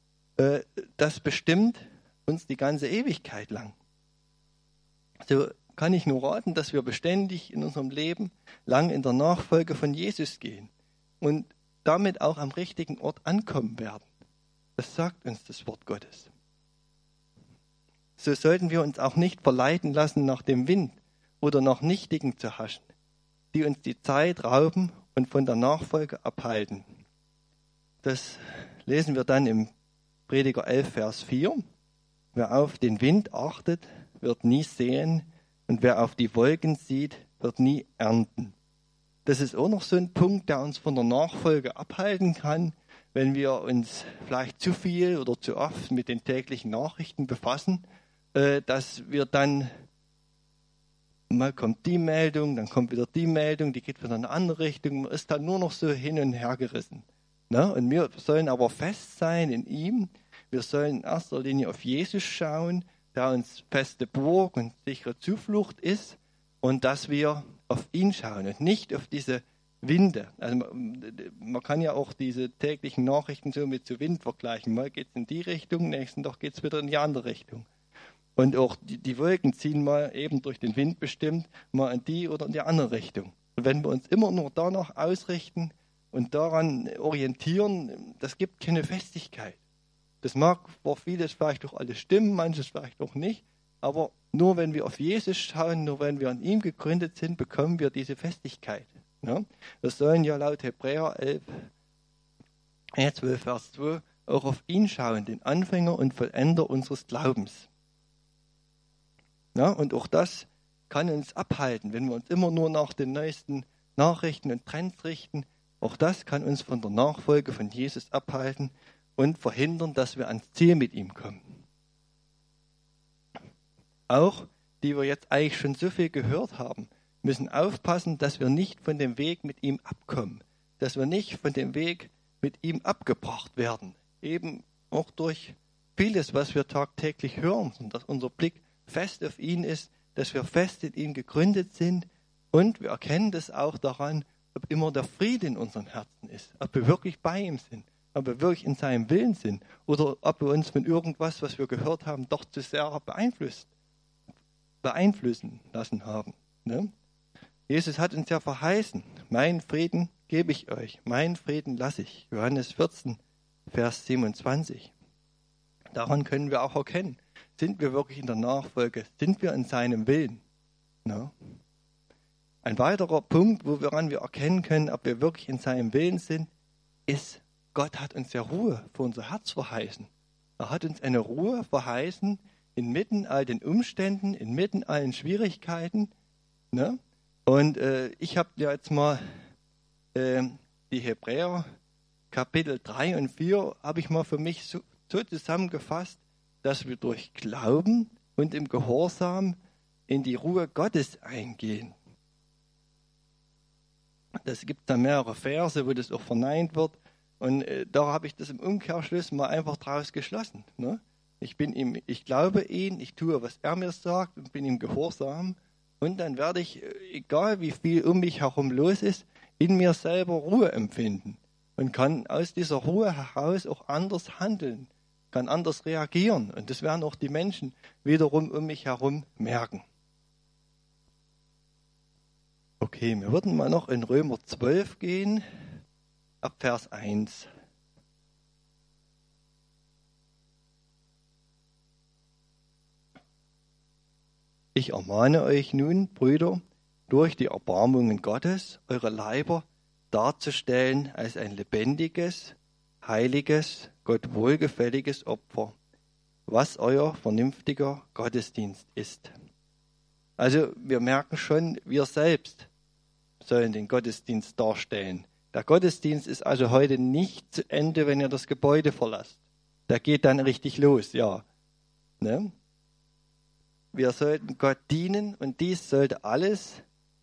das bestimmt uns die ganze Ewigkeit lang. So kann ich nur raten, dass wir beständig in unserem Leben lang in der Nachfolge von Jesus gehen und damit auch am richtigen Ort ankommen werden. Das sagt uns das Wort Gottes. So sollten wir uns auch nicht verleiten lassen, nach dem Wind oder nach Nichtigen zu haschen, die uns die Zeit rauben und von der Nachfolge abhalten. Das lesen wir dann im Prediger 11, Vers 4. Wer auf den Wind achtet, wird nie säen, und wer auf die Wolken sieht, wird nie ernten. Das ist auch noch so ein Punkt, der uns von der Nachfolge abhalten kann, wenn wir uns vielleicht zu viel oder zu oft mit den täglichen Nachrichten befassen, dass wir dann, mal kommt die Meldung, dann kommt wieder die Meldung, die geht wieder in eine andere Richtung, man ist dann nur noch so hin und her gerissen. Ne? Und wir sollen aber fest sein in ihm, wir sollen in erster Linie auf Jesus schauen, der uns feste Burg und sichere Zuflucht ist, und dass wir auf ihn schauen und nicht auf diese Winde. Also man kann ja auch diese täglichen Nachrichten so mit zu Wind vergleichen. Mal geht es in die Richtung, nächsten Tag geht es wieder in die andere Richtung. Und auch die Wolken ziehen mal eben durch den Wind bestimmt, mal in die oder in die andere Richtung. Und wenn wir uns immer nur danach ausrichten und daran orientieren, das gibt keine Festigkeit. Das mag vor vieles vielleicht auch alles stimmen, manches vielleicht auch nicht, aber nur wenn wir auf Jesus schauen, nur wenn wir an ihm gegründet sind, bekommen wir diese Festigkeit. Ja? Wir sollen ja laut Hebräer 12, Vers 2 auch auf ihn schauen, den Anfänger und Vollender unseres Glaubens. Ja, und auch das kann uns abhalten, wenn wir uns immer nur nach den neuesten Nachrichten und Trends richten. Auch das kann uns von der Nachfolge von Jesus abhalten und verhindern, dass wir ans Ziel mit ihm kommen. Auch die wir jetzt eigentlich schon so viel gehört haben, müssen aufpassen, dass wir nicht von dem Weg mit ihm abkommen, dass wir nicht von dem Weg mit ihm abgebracht werden, eben auch durch vieles, was wir tagtäglich hören, und dass unser Blick fest auf ihn ist, dass wir fest in ihm gegründet sind, und wir erkennen das auch daran, ob immer der Friede in unserem Herzen ist, ob wir wirklich bei ihm sind, ob wir wirklich in seinem Willen sind oder ob wir uns von irgendwas, was wir gehört haben, doch zu sehr beeinflussen lassen haben. Ne? Jesus hat uns ja verheißen, meinen Frieden gebe ich euch, meinen Frieden lasse ich. Johannes 14, Vers 27. Daran können wir auch erkennen, sind wir wirklich in der Nachfolge, sind wir in seinem Willen. Ne? Ein weiterer Punkt, woran wir erkennen können, ob wir wirklich in seinem Willen sind, ist, Gott hat uns ja Ruhe für unser Herz verheißen. Er hat uns eine Ruhe verheißen, inmitten all den Umständen, inmitten allen Schwierigkeiten. Ne? Und ich habe ja jetzt mal die Hebräer Kapitel 3 und 4 habe ich mal für mich so zusammengefasst, dass wir durch Glauben und im Gehorsam in die Ruhe Gottes eingehen. Das gibt da mehrere Verse, wo das auch verneint wird. Und da habe ich das im Umkehrschluss mal einfach draus geschlossen. Ne? Ich glaube ihn, ich tue, was er mir sagt und bin ihm gehorsam. Und dann werde ich, egal wie viel um mich herum los ist, in mir selber Ruhe empfinden. Und kann aus dieser Ruhe heraus auch anders handeln, kann anders reagieren. Und das werden auch die Menschen wiederum um mich herum merken. Okay, wir würden mal noch in Römer 12 gehen, ab Vers 1. Ich ermahne euch nun, Brüder, durch die Erbarmungen Gottes, eure Leiber darzustellen als ein lebendiges, heiliges, Gott wohlgefälliges Opfer, was euer vernünftiger Gottesdienst ist. Also wir merken schon, wir selbst sollen den Gottesdienst darstellen. Der Gottesdienst ist also heute nicht zu Ende, wenn ihr das Gebäude verlasst. Der geht dann richtig los, ja. Ne? Wir sollten Gott dienen und dies sollte alles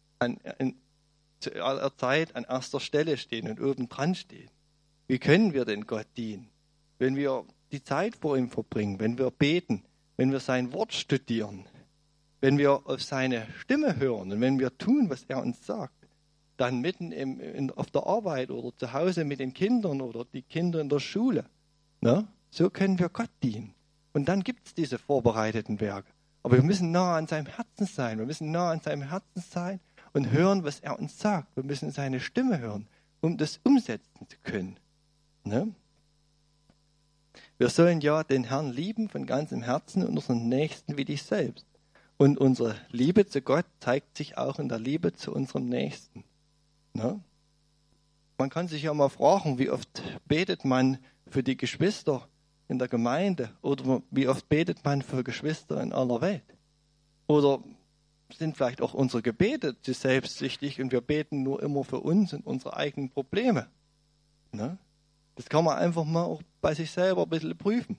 zu aller Zeit an erster Stelle stehen und oben dran stehen. Wie können wir denn Gott dienen? Wenn wir die Zeit vor ihm verbringen, wenn wir beten, wenn wir sein Wort studieren, wenn wir auf seine Stimme hören und wenn wir tun, was er uns sagt, dann mitten auf der Arbeit oder zu Hause mit den Kindern oder die Kinder in der Schule. Ne? So können wir Gott dienen. Und dann gibt es diese vorbereiteten Werke. Aber wir müssen nah an seinem Herzen sein. Wir müssen nah an seinem Herzen sein und hören, was er uns sagt. Wir müssen seine Stimme hören, um das umsetzen zu können. Ne? Wir sollen ja den Herrn lieben von ganzem Herzen und unseren Nächsten wie dich selbst. Und unsere Liebe zu Gott zeigt sich auch in der Liebe zu unserem Nächsten. Ne? Man kann sich ja mal fragen, wie oft betet man für die Geschwister in der Gemeinde oder wie oft betet man für Geschwister in aller Welt? Oder sind vielleicht auch unsere Gebete zu selbstsüchtig und wir beten nur immer für uns und unsere eigenen Probleme? Ne? Das kann man einfach mal auch bei sich selber ein bisschen prüfen.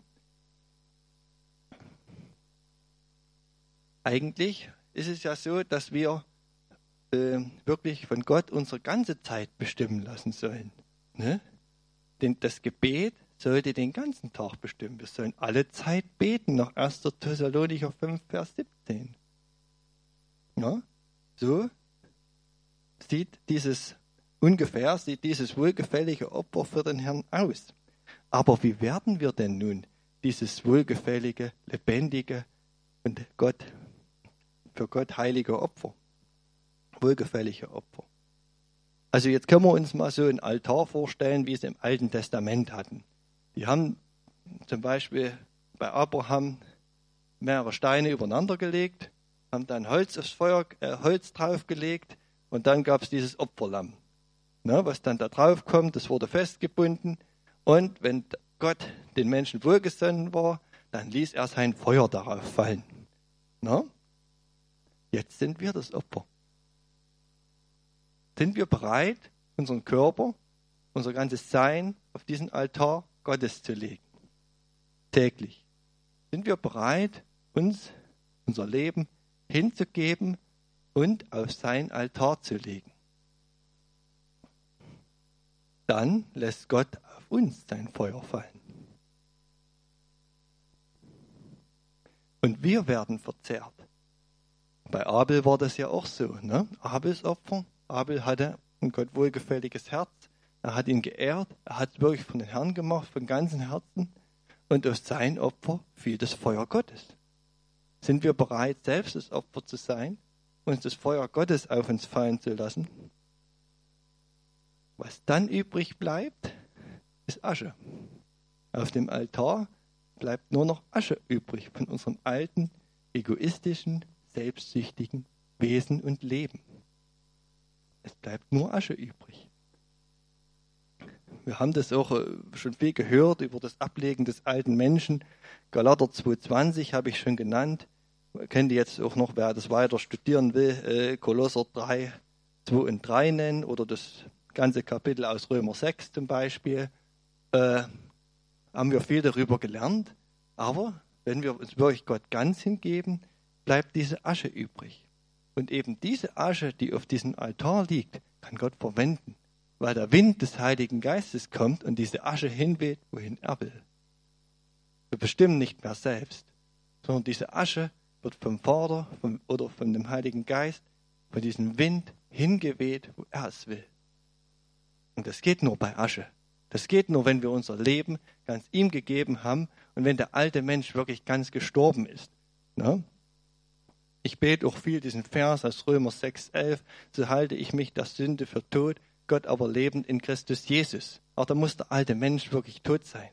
Eigentlich ist es ja so, dass wir wirklich von Gott unsere ganze Zeit bestimmen lassen sollen. Ne? Denn das Gebet sollte den ganzen Tag bestimmen. Wir sollen alle Zeit beten, nach 1. Thessalonicher 5, Vers 17. Ja? So sieht dieses wohlgefällige Opfer für den Herrn aus. Aber wie werden wir denn nun dieses wohlgefällige, lebendige und für Gott heilige Opfer? Wohlgefällige Opfer. Also jetzt können wir uns mal so einen Altar vorstellen, wie sie im Alten Testament hatten. Die haben zum Beispiel bei Abraham mehrere Steine übereinander gelegt, haben dann Holz draufgelegt und dann gab es dieses Opferlamm. Ne, was dann da drauf kommt, das wurde festgebunden und wenn Gott den Menschen wohlgesonnen war, dann ließ er sein Feuer darauf fallen. Ne? Jetzt sind wir das Opfer. Sind wir bereit, unseren Körper, unser ganzes Sein auf diesen Altar Gottes zu legen. Täglich. Sind wir bereit, unser Leben hinzugeben und auf sein Altar zu legen? Dann lässt Gott auf uns sein Feuer fallen. Und wir werden verzehrt. Bei Abel war das ja auch so. Ne? Abels Opfer. Abel hatte ein Gott wohlgefälliges Herz. Er hat ihn geehrt. Er hat es wirklich von den Herrn gemacht, von ganzem Herzen. Und aus sein Opfer fiel das Feuer Gottes. Sind wir bereit, selbst das Opfer zu sein, uns das Feuer Gottes auf uns fallen zu lassen? Was dann übrig bleibt, ist Asche. Auf dem Altar bleibt nur noch Asche übrig von unserem alten, egoistischen, selbstsüchtigen Wesen und Leben. Es bleibt nur Asche übrig. Wir haben das auch schon viel gehört über das Ablegen des alten Menschen. Galater 2,20 habe ich schon genannt. Kennt ihr jetzt auch noch, wer das weiter studieren will, Kolosser 3, 2 und 3 nennen oder das ganze Kapitel aus Römer 6 zum Beispiel. Haben wir viel darüber gelernt. Aber wenn wir uns wirklich Gott ganz hingeben, bleibt diese Asche übrig. Und eben diese Asche, die auf diesem Altar liegt, kann Gott verwenden, weil der Wind des Heiligen Geistes kommt und diese Asche hinweht, wohin er will. Wir bestimmen nicht mehr selbst, sondern diese Asche wird vom Vater oder von dem Heiligen Geist, von diesem Wind hingeweht, wo er es will. Und das geht nur bei Asche. Das geht nur, wenn wir unser Leben ganz ihm gegeben haben und wenn der alte Mensch wirklich ganz gestorben ist. Ne? Ich bete auch viel diesen Vers aus Römer 6,11. So halte ich mich der Sünde für tot, Gott aber lebend in Christus Jesus. Aber da muss der alte Mensch wirklich tot sein.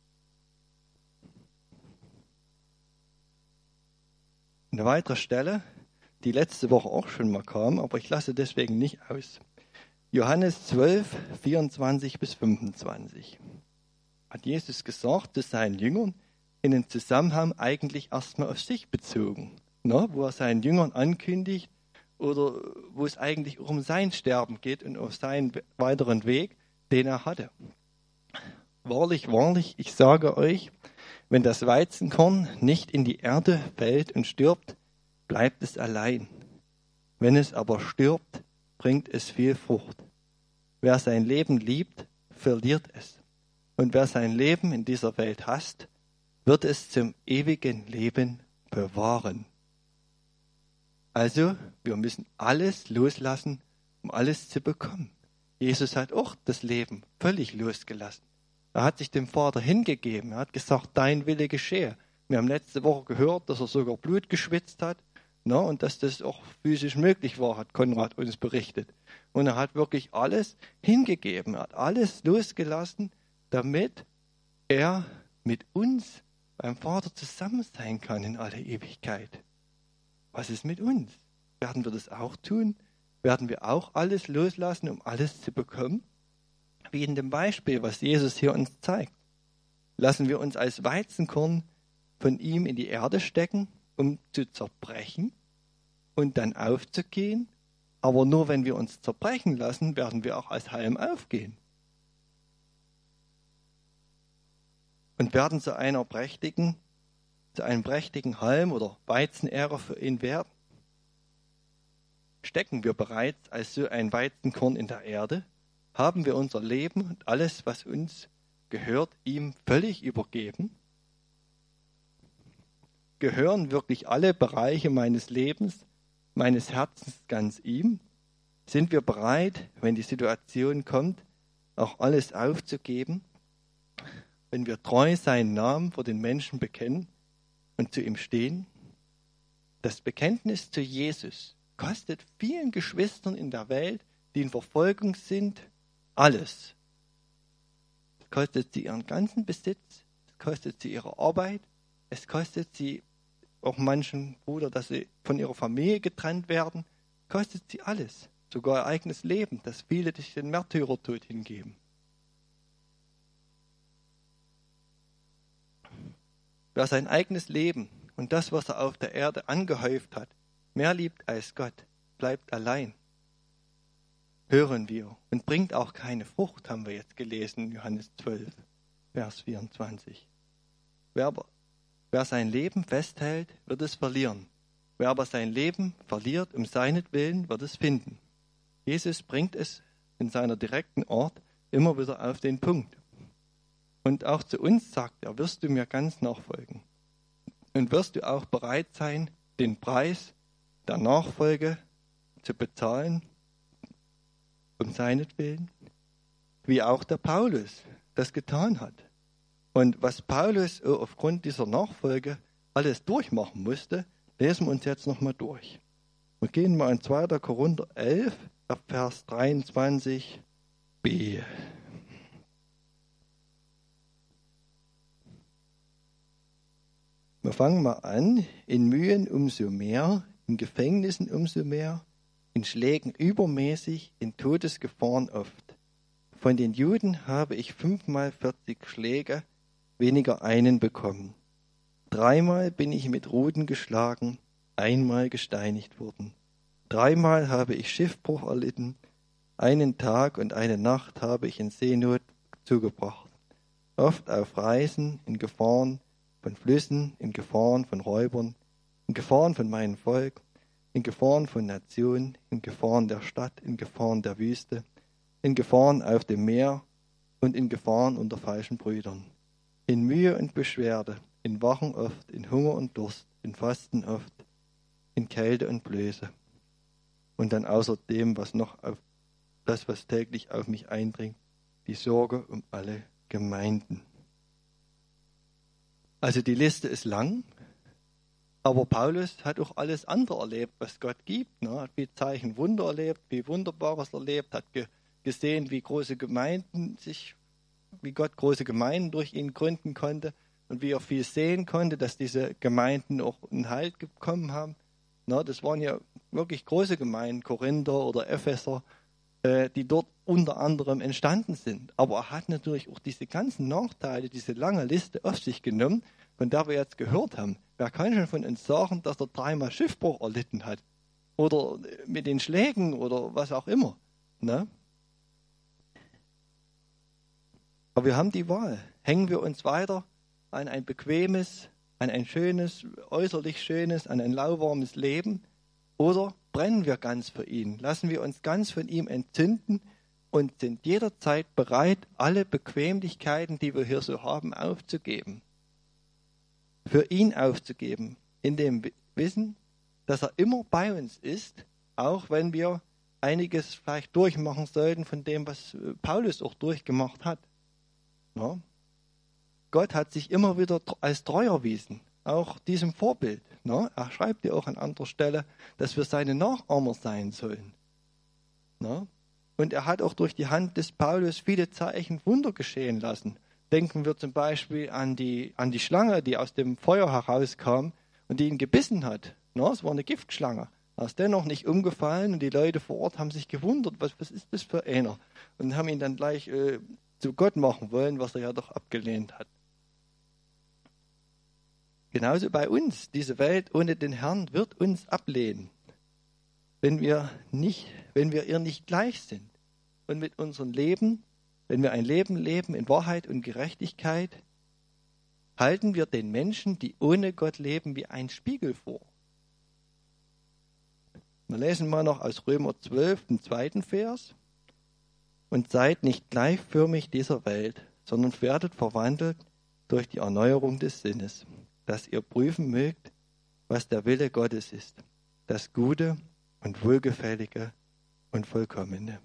Eine weitere Stelle, die letzte Woche auch schon mal kam, aber ich lasse deswegen nicht aus. Johannes 12, 24 bis 25. Hat Jesus gesagt zu seinen Jüngern, in den Zusammenhang eigentlich erstmal auf sich bezogen, ne, wo er seinen Jüngern ankündigt oder wo es eigentlich um sein Sterben geht und auf seinen weiteren Weg, den er hatte. Wahrlich, wahrlich, ich sage euch, wenn das Weizenkorn nicht in die Erde fällt und stirbt, bleibt es allein. Wenn es aber stirbt, bringt es viel Frucht. Wer sein Leben liebt, verliert es. Und wer sein Leben in dieser Welt hasst, wird es zum ewigen Leben bewahren. Also, wir müssen alles loslassen, um alles zu bekommen. Jesus hat auch das Leben völlig losgelassen. Er hat sich dem Vater hingegeben. Er hat gesagt, dein Wille geschehe. Wir haben letzte Woche gehört, dass er sogar Blut geschwitzt hat. Ne, und dass das auch physisch möglich war, hat Konrad uns berichtet. Und er hat wirklich alles hingegeben. Er hat alles losgelassen, damit er mit uns beim Vater zusammen sein kann in aller Ewigkeit. Was ist mit uns? Werden wir das auch tun? Werden wir auch alles loslassen, um alles zu bekommen? Wie in dem Beispiel, was Jesus hier uns zeigt. Lassen wir uns als Weizenkorn von ihm in die Erde stecken, um zu zerbrechen und dann aufzugehen. Aber nur wenn wir uns zerbrechen lassen, werden wir auch als Halm aufgehen. Und werden zu einem prächtigen Halm oder Weizenährer für ihn werden. Stecken wir bereits als so ein Weizenkorn in der Erde, haben wir unser Leben und alles, was uns gehört, ihm völlig übergeben? Gehören wirklich alle Bereiche meines Lebens, meines Herzens ganz ihm? Sind wir bereit, wenn die Situation kommt, auch alles aufzugeben? Wenn wir treu seinen Namen vor den Menschen bekennen und zu ihm stehen? Das Bekenntnis zu Jesus kostet vielen Geschwistern in der Welt, die in Verfolgung sind, alles. Es kostet sie ihren ganzen Besitz, es kostet sie ihre Arbeit, es kostet sie auch manchen Bruder, dass sie von ihrer Familie getrennt werden, kostet sie alles, sogar ihr eigenes Leben, dass viele sich den Märtyrertod hingeben. Wer sein eigenes Leben und das, was er auf der Erde angehäuft hat, mehr liebt als Gott, bleibt allein. Hören wir und bringt auch keine Frucht, haben wir jetzt gelesen in Johannes 12. Vers 24. Wer sein Leben festhält, wird es verlieren. Wer aber sein Leben verliert, um seinetwillen, wird es finden. Jesus bringt es in seiner direkten Art immer wieder auf den Punkt. Und auch zu uns sagt er, wirst du mir ganz nachfolgen. Und wirst du auch bereit sein, den Preis der Nachfolge zu bezahlen, um seinetwillen, wie auch der Paulus das getan hat. Und was Paulus aufgrund dieser Nachfolge alles durchmachen musste, lesen wir uns jetzt nochmal durch. Wir gehen mal in 2. Korinther 11, ab Vers 23b. Wir fangen mal an, in Mühen umso mehr, in Gefängnissen umso mehr, in Schlägen übermäßig, in Todesgefahren oft. Von den Juden habe ich 5-mal 40 Schläge, weniger einen bekommen. 3-mal bin ich mit Ruten geschlagen, 1-mal gesteinigt worden. 3-mal habe ich Schiffbruch erlitten, 1 Tag und 1 Nacht habe ich in Seenot zugebracht. Oft auf Reisen, in Gefahren von Flüssen, in Gefahren von Räubern, in Gefahren von meinem Volk, in Gefahren von Nationen, in Gefahren der Stadt, in Gefahren der Wüste, in Gefahren auf dem Meer und in Gefahren unter falschen Brüdern. In Mühe und Beschwerde, in Wachen oft, in Hunger und Durst, in Fasten oft, in Kälte und Blöße. Und dann außerdem, was täglich auf mich eindringt, die Sorge um alle Gemeinden. Also die Liste ist lang, aber Paulus hat auch alles andere erlebt, was Gott gibt. Er hat viel Zeichen, Wunder erlebt, viel Wunderbares erlebt, hat gesehen, wie Gott große Gemeinden durch ihn gründen konnte und wie er viel sehen konnte, dass diese Gemeinden auch einen Halt bekommen haben. Das waren ja wirklich große Gemeinden, Korinther oder Epheser, die dort unter anderem entstanden sind. Aber er hat natürlich auch diese ganzen Nachteile, diese lange Liste auf sich genommen, von der wir jetzt gehört haben. Wer kann schon von uns sagen, dass er 3-mal Schiffbruch erlitten hat? Oder mit den Schlägen oder was auch immer. Ne? Aber wir haben die Wahl. Hängen wir uns weiter an ein bequemes, an ein schönes, äußerlich schönes, an ein lauwarmes Leben? Oder brennen wir ganz für ihn? Lassen wir uns ganz von ihm entzünden und sind jederzeit bereit, alle Bequemlichkeiten, die wir hier so haben, aufzugeben? Für ihn aufzugeben, in dem Wissen, dass er immer bei uns ist, auch wenn wir einiges vielleicht durchmachen sollten von dem, was Paulus auch durchgemacht hat. Ja? Gott hat sich immer wieder als treu erwiesen, auch diesem Vorbild. Ja? Er schreibt ja auch an anderer Stelle, dass wir seine Nachahmer sein sollen. Ja? Und er hat auch durch die Hand des Paulus viele Zeichen Wunder geschehen lassen. Denken wir zum Beispiel an die Schlange, die aus dem Feuer herauskam und die ihn gebissen hat. Ja, es war eine Giftschlange. Er ist dennoch nicht umgefallen und die Leute vor Ort haben sich gewundert, was ist das für einer? Und haben ihn dann gleich zu Gott machen wollen, was er ja doch abgelehnt hat. Genauso bei uns. Diese Welt ohne den Herrn wird uns ablehnen, wenn wir ihr nicht gleich sind. Und mit unserem Leben, wenn wir ein Leben leben in Wahrheit und Gerechtigkeit, halten wir den Menschen, die ohne Gott leben, wie ein Spiegel vor. Wir lesen mal noch aus Römer 12, den 2. Vers. Und seid nicht gleichförmig dieser Welt, sondern werdet verwandelt durch die Erneuerung des Sinnes, dass ihr prüfen mögt, was der Wille Gottes ist, das Gute und Wohlgefällige und Vollkommene.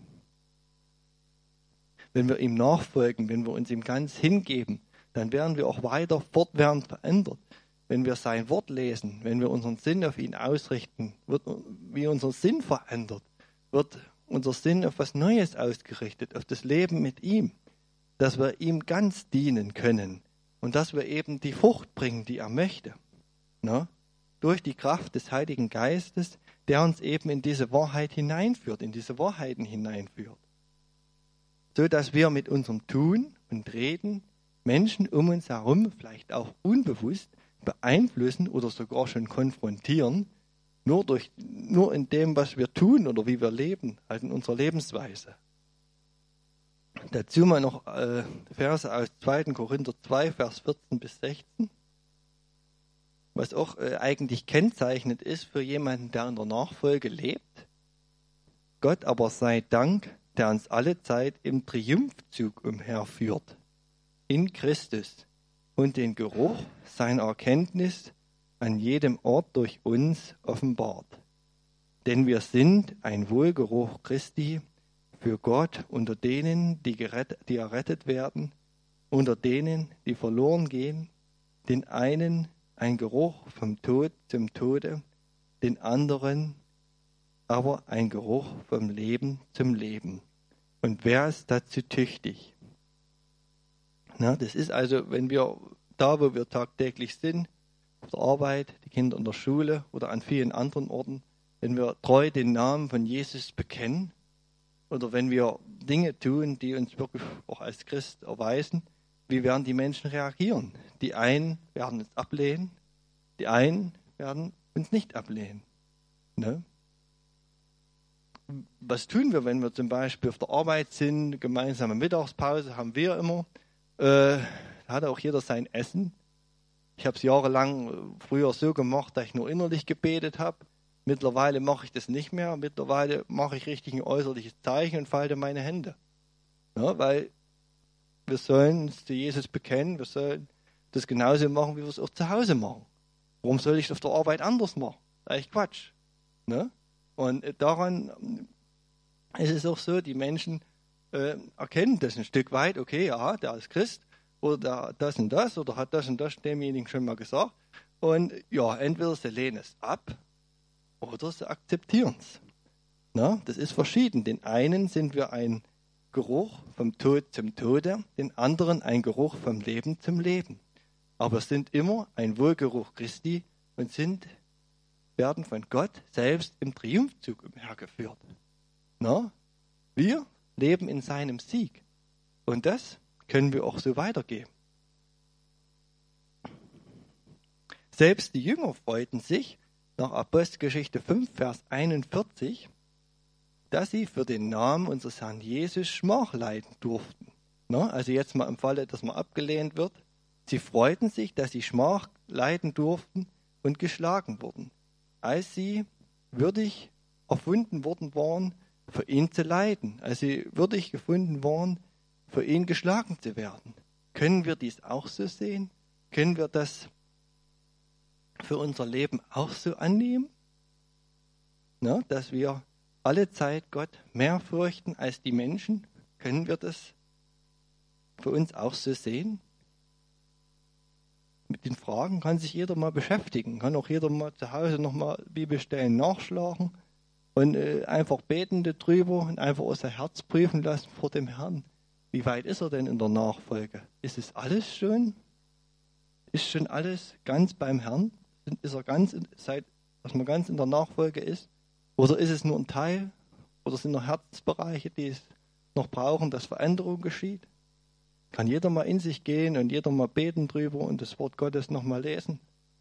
Wenn wir ihm nachfolgen, wenn wir uns ihm ganz hingeben, dann werden wir auch weiter fortwährend verändert. Wenn wir sein Wort lesen, wenn wir unseren Sinn auf ihn ausrichten, wird wie unser Sinn verändert, wird unser Sinn auf was Neues ausgerichtet, auf das Leben mit ihm, dass wir ihm ganz dienen können und dass wir eben die Frucht bringen, die er möchte. Na? Durch die Kraft des Heiligen Geistes, der uns eben in diese Wahrheit hineinführt, in diese Wahrheiten hineinführt. So dass wir mit unserem Tun und Reden Menschen um uns herum, vielleicht auch unbewusst, beeinflussen oder sogar schon konfrontieren, nur in dem, was wir tun oder wie wir leben, also in unserer Lebensweise. Dazu mal noch Verse aus 2. Korinther 2, Vers 14 bis 16. Was auch eigentlich kennzeichnend ist für jemanden, der in der Nachfolge lebt. Gott aber sei Dank, der uns alle Zeit im Triumphzug umherführt, in Christus, und den Geruch seiner Erkenntnis an jedem Ort durch uns offenbart. Denn wir sind ein Wohlgeruch Christi für Gott unter denen, die errettet werden, unter denen, die verloren gehen, den einen ein Geruch vom Tod zum Tode, den anderen aber ein Geruch vom Leben zum Leben. Und wer ist dazu tüchtig? Na, das ist also, wenn wir da, wo wir tagtäglich sind, auf der Arbeit, die Kinder in der Schule oder an vielen anderen Orten, wenn wir treu den Namen von Jesus bekennen oder wenn wir Dinge tun, die uns wirklich auch als Christ erweisen, wie werden die Menschen reagieren? Die einen werden uns ablehnen, die einen werden uns nicht ablehnen. Ne? Was tun wir, wenn wir zum Beispiel auf der Arbeit sind, gemeinsame Mittagspause haben wir immer, da hat auch jeder sein Essen. Ich habe es jahrelang früher so gemacht, dass ich nur innerlich gebetet habe. Mittlerweile mache ich das nicht mehr. Mittlerweile mache ich richtig ein äußerliches Zeichen und falte meine Hände. Ja, weil wir sollen uns zu Jesus bekennen, wir sollen das genauso machen, wie wir es auch zu Hause machen. Warum soll ich es auf der Arbeit anders machen? Das ist eigentlich Quatsch. Ne? Und daran ist es auch so, die Menschen erkennen das ein Stück weit, okay, ja, der ist Christ oder das und das oder hat das und das demjenigen schon mal gesagt. Und ja, entweder sie lehnen es ab oder sie akzeptieren es. Das ist verschieden. Den einen sind wir ein Geruch vom Tod zum Tode, den anderen ein Geruch vom Leben zum Leben. Aber sind immer ein Wohlgeruch Christi und werden von Gott selbst im Triumphzug umhergeführt. Wir leben in seinem Sieg. Und das können wir auch so weitergeben. Selbst die Jünger freuten sich nach Apostelgeschichte 5, Vers 41, dass sie für den Namen unseres Herrn Jesus Schmach leiden durften. Also jetzt mal im Falle, dass man abgelehnt wird. Sie freuten sich, dass sie Schmach leiden durften und geschlagen wurden, als sie würdig erfunden worden waren, für ihn zu leiden, als sie würdig gefunden waren, für ihn geschlagen zu werden. Können wir dies auch so sehen? Können wir das für unser Leben auch so annehmen? Dass wir alle Zeit Gott mehr fürchten als die Menschen? Können wir das für uns auch so sehen? Mit den Fragen kann sich jeder mal beschäftigen, kann auch jeder mal zu Hause nochmal Bibelstellen nachschlagen und einfach beten darüber und einfach aus sein Herz prüfen lassen vor dem Herrn. Wie weit ist er denn in der Nachfolge? Ist es alles schon? Ist schon alles ganz beim Herrn? Ist er ganz, dass man ganz in der Nachfolge ist? Oder ist es nur ein Teil? Oder sind noch Herzensbereiche, die es noch brauchen, dass Veränderung geschieht? Kann jeder mal in sich gehen und jeder mal beten drüber und das Wort Gottes nochmal lesen,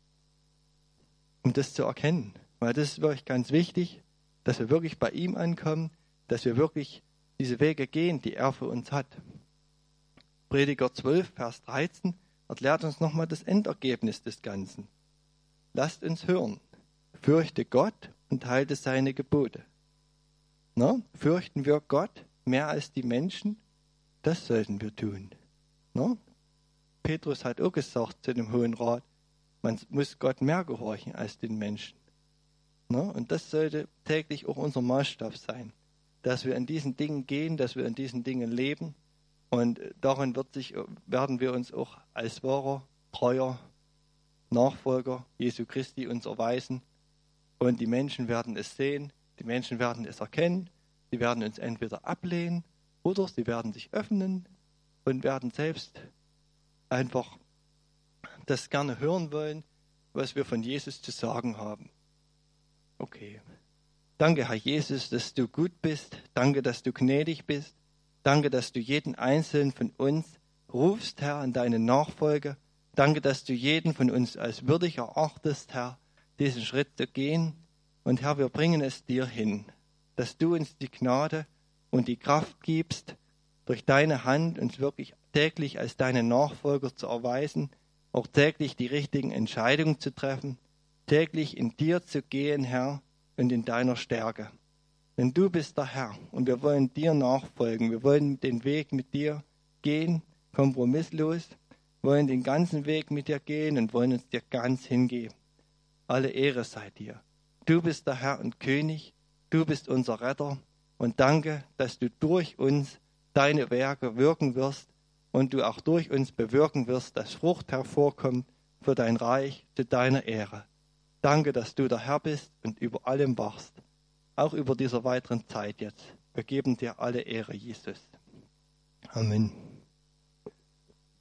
um das zu erkennen. Weil das ist wirklich ganz wichtig, dass wir wirklich bei ihm ankommen, dass wir wirklich diese Wege gehen, die er für uns hat. Prediger 12, Vers 13 erklärt uns nochmal das Endergebnis des Ganzen. Lasst uns hören. Fürchte Gott und halte seine Gebote. Fürchten wir Gott mehr als die Menschen? Das sollten wir tun. Petrus hat auch gesagt zu dem Hohen Rat, man muss Gott mehr gehorchen als den Menschen. Und das sollte täglich auch unser Maßstab sein, dass wir in diesen Dingen gehen, dass wir in diesen Dingen leben. Und darin werden wir uns auch als wahrer, treuer Nachfolger Jesu Christi uns erweisen. Und die Menschen werden es sehen, die Menschen werden es erkennen, sie werden uns entweder ablehnen oder sie werden sich öffnen und werden selbst einfach das gerne hören wollen, was wir von Jesus zu sagen haben. Okay. Danke, Herr Jesus, dass du gut bist. Danke, dass du gnädig bist. Danke, dass du jeden Einzelnen von uns rufst, Herr, in deine Nachfolge. Danke, dass du jeden von uns als würdig erachtest, Herr, diesen Schritt zu gehen. Und Herr, wir bringen es dir hin, dass du uns die Gnade und die Kraft gibst, durch deine Hand uns wirklich täglich als deine Nachfolger zu erweisen, auch täglich die richtigen Entscheidungen zu treffen, täglich in dir zu gehen, Herr, und in deiner Stärke. Denn du bist der Herr und wir wollen dir nachfolgen. Wir wollen den Weg mit dir gehen, kompromisslos, wollen den ganzen Weg mit dir gehen und wollen uns dir ganz hingeben. Alle Ehre sei dir. Du bist der Herr und König, du bist unser Retter und danke, dass du durch uns deine Werke wirken wirst und du auch durch uns bewirken wirst, dass Frucht hervorkommt für dein Reich zu deiner Ehre. Danke, dass du der Herr bist und über allem wachst, auch über dieser weiteren Zeit jetzt. Wir geben dir alle Ehre, Jesus. Amen.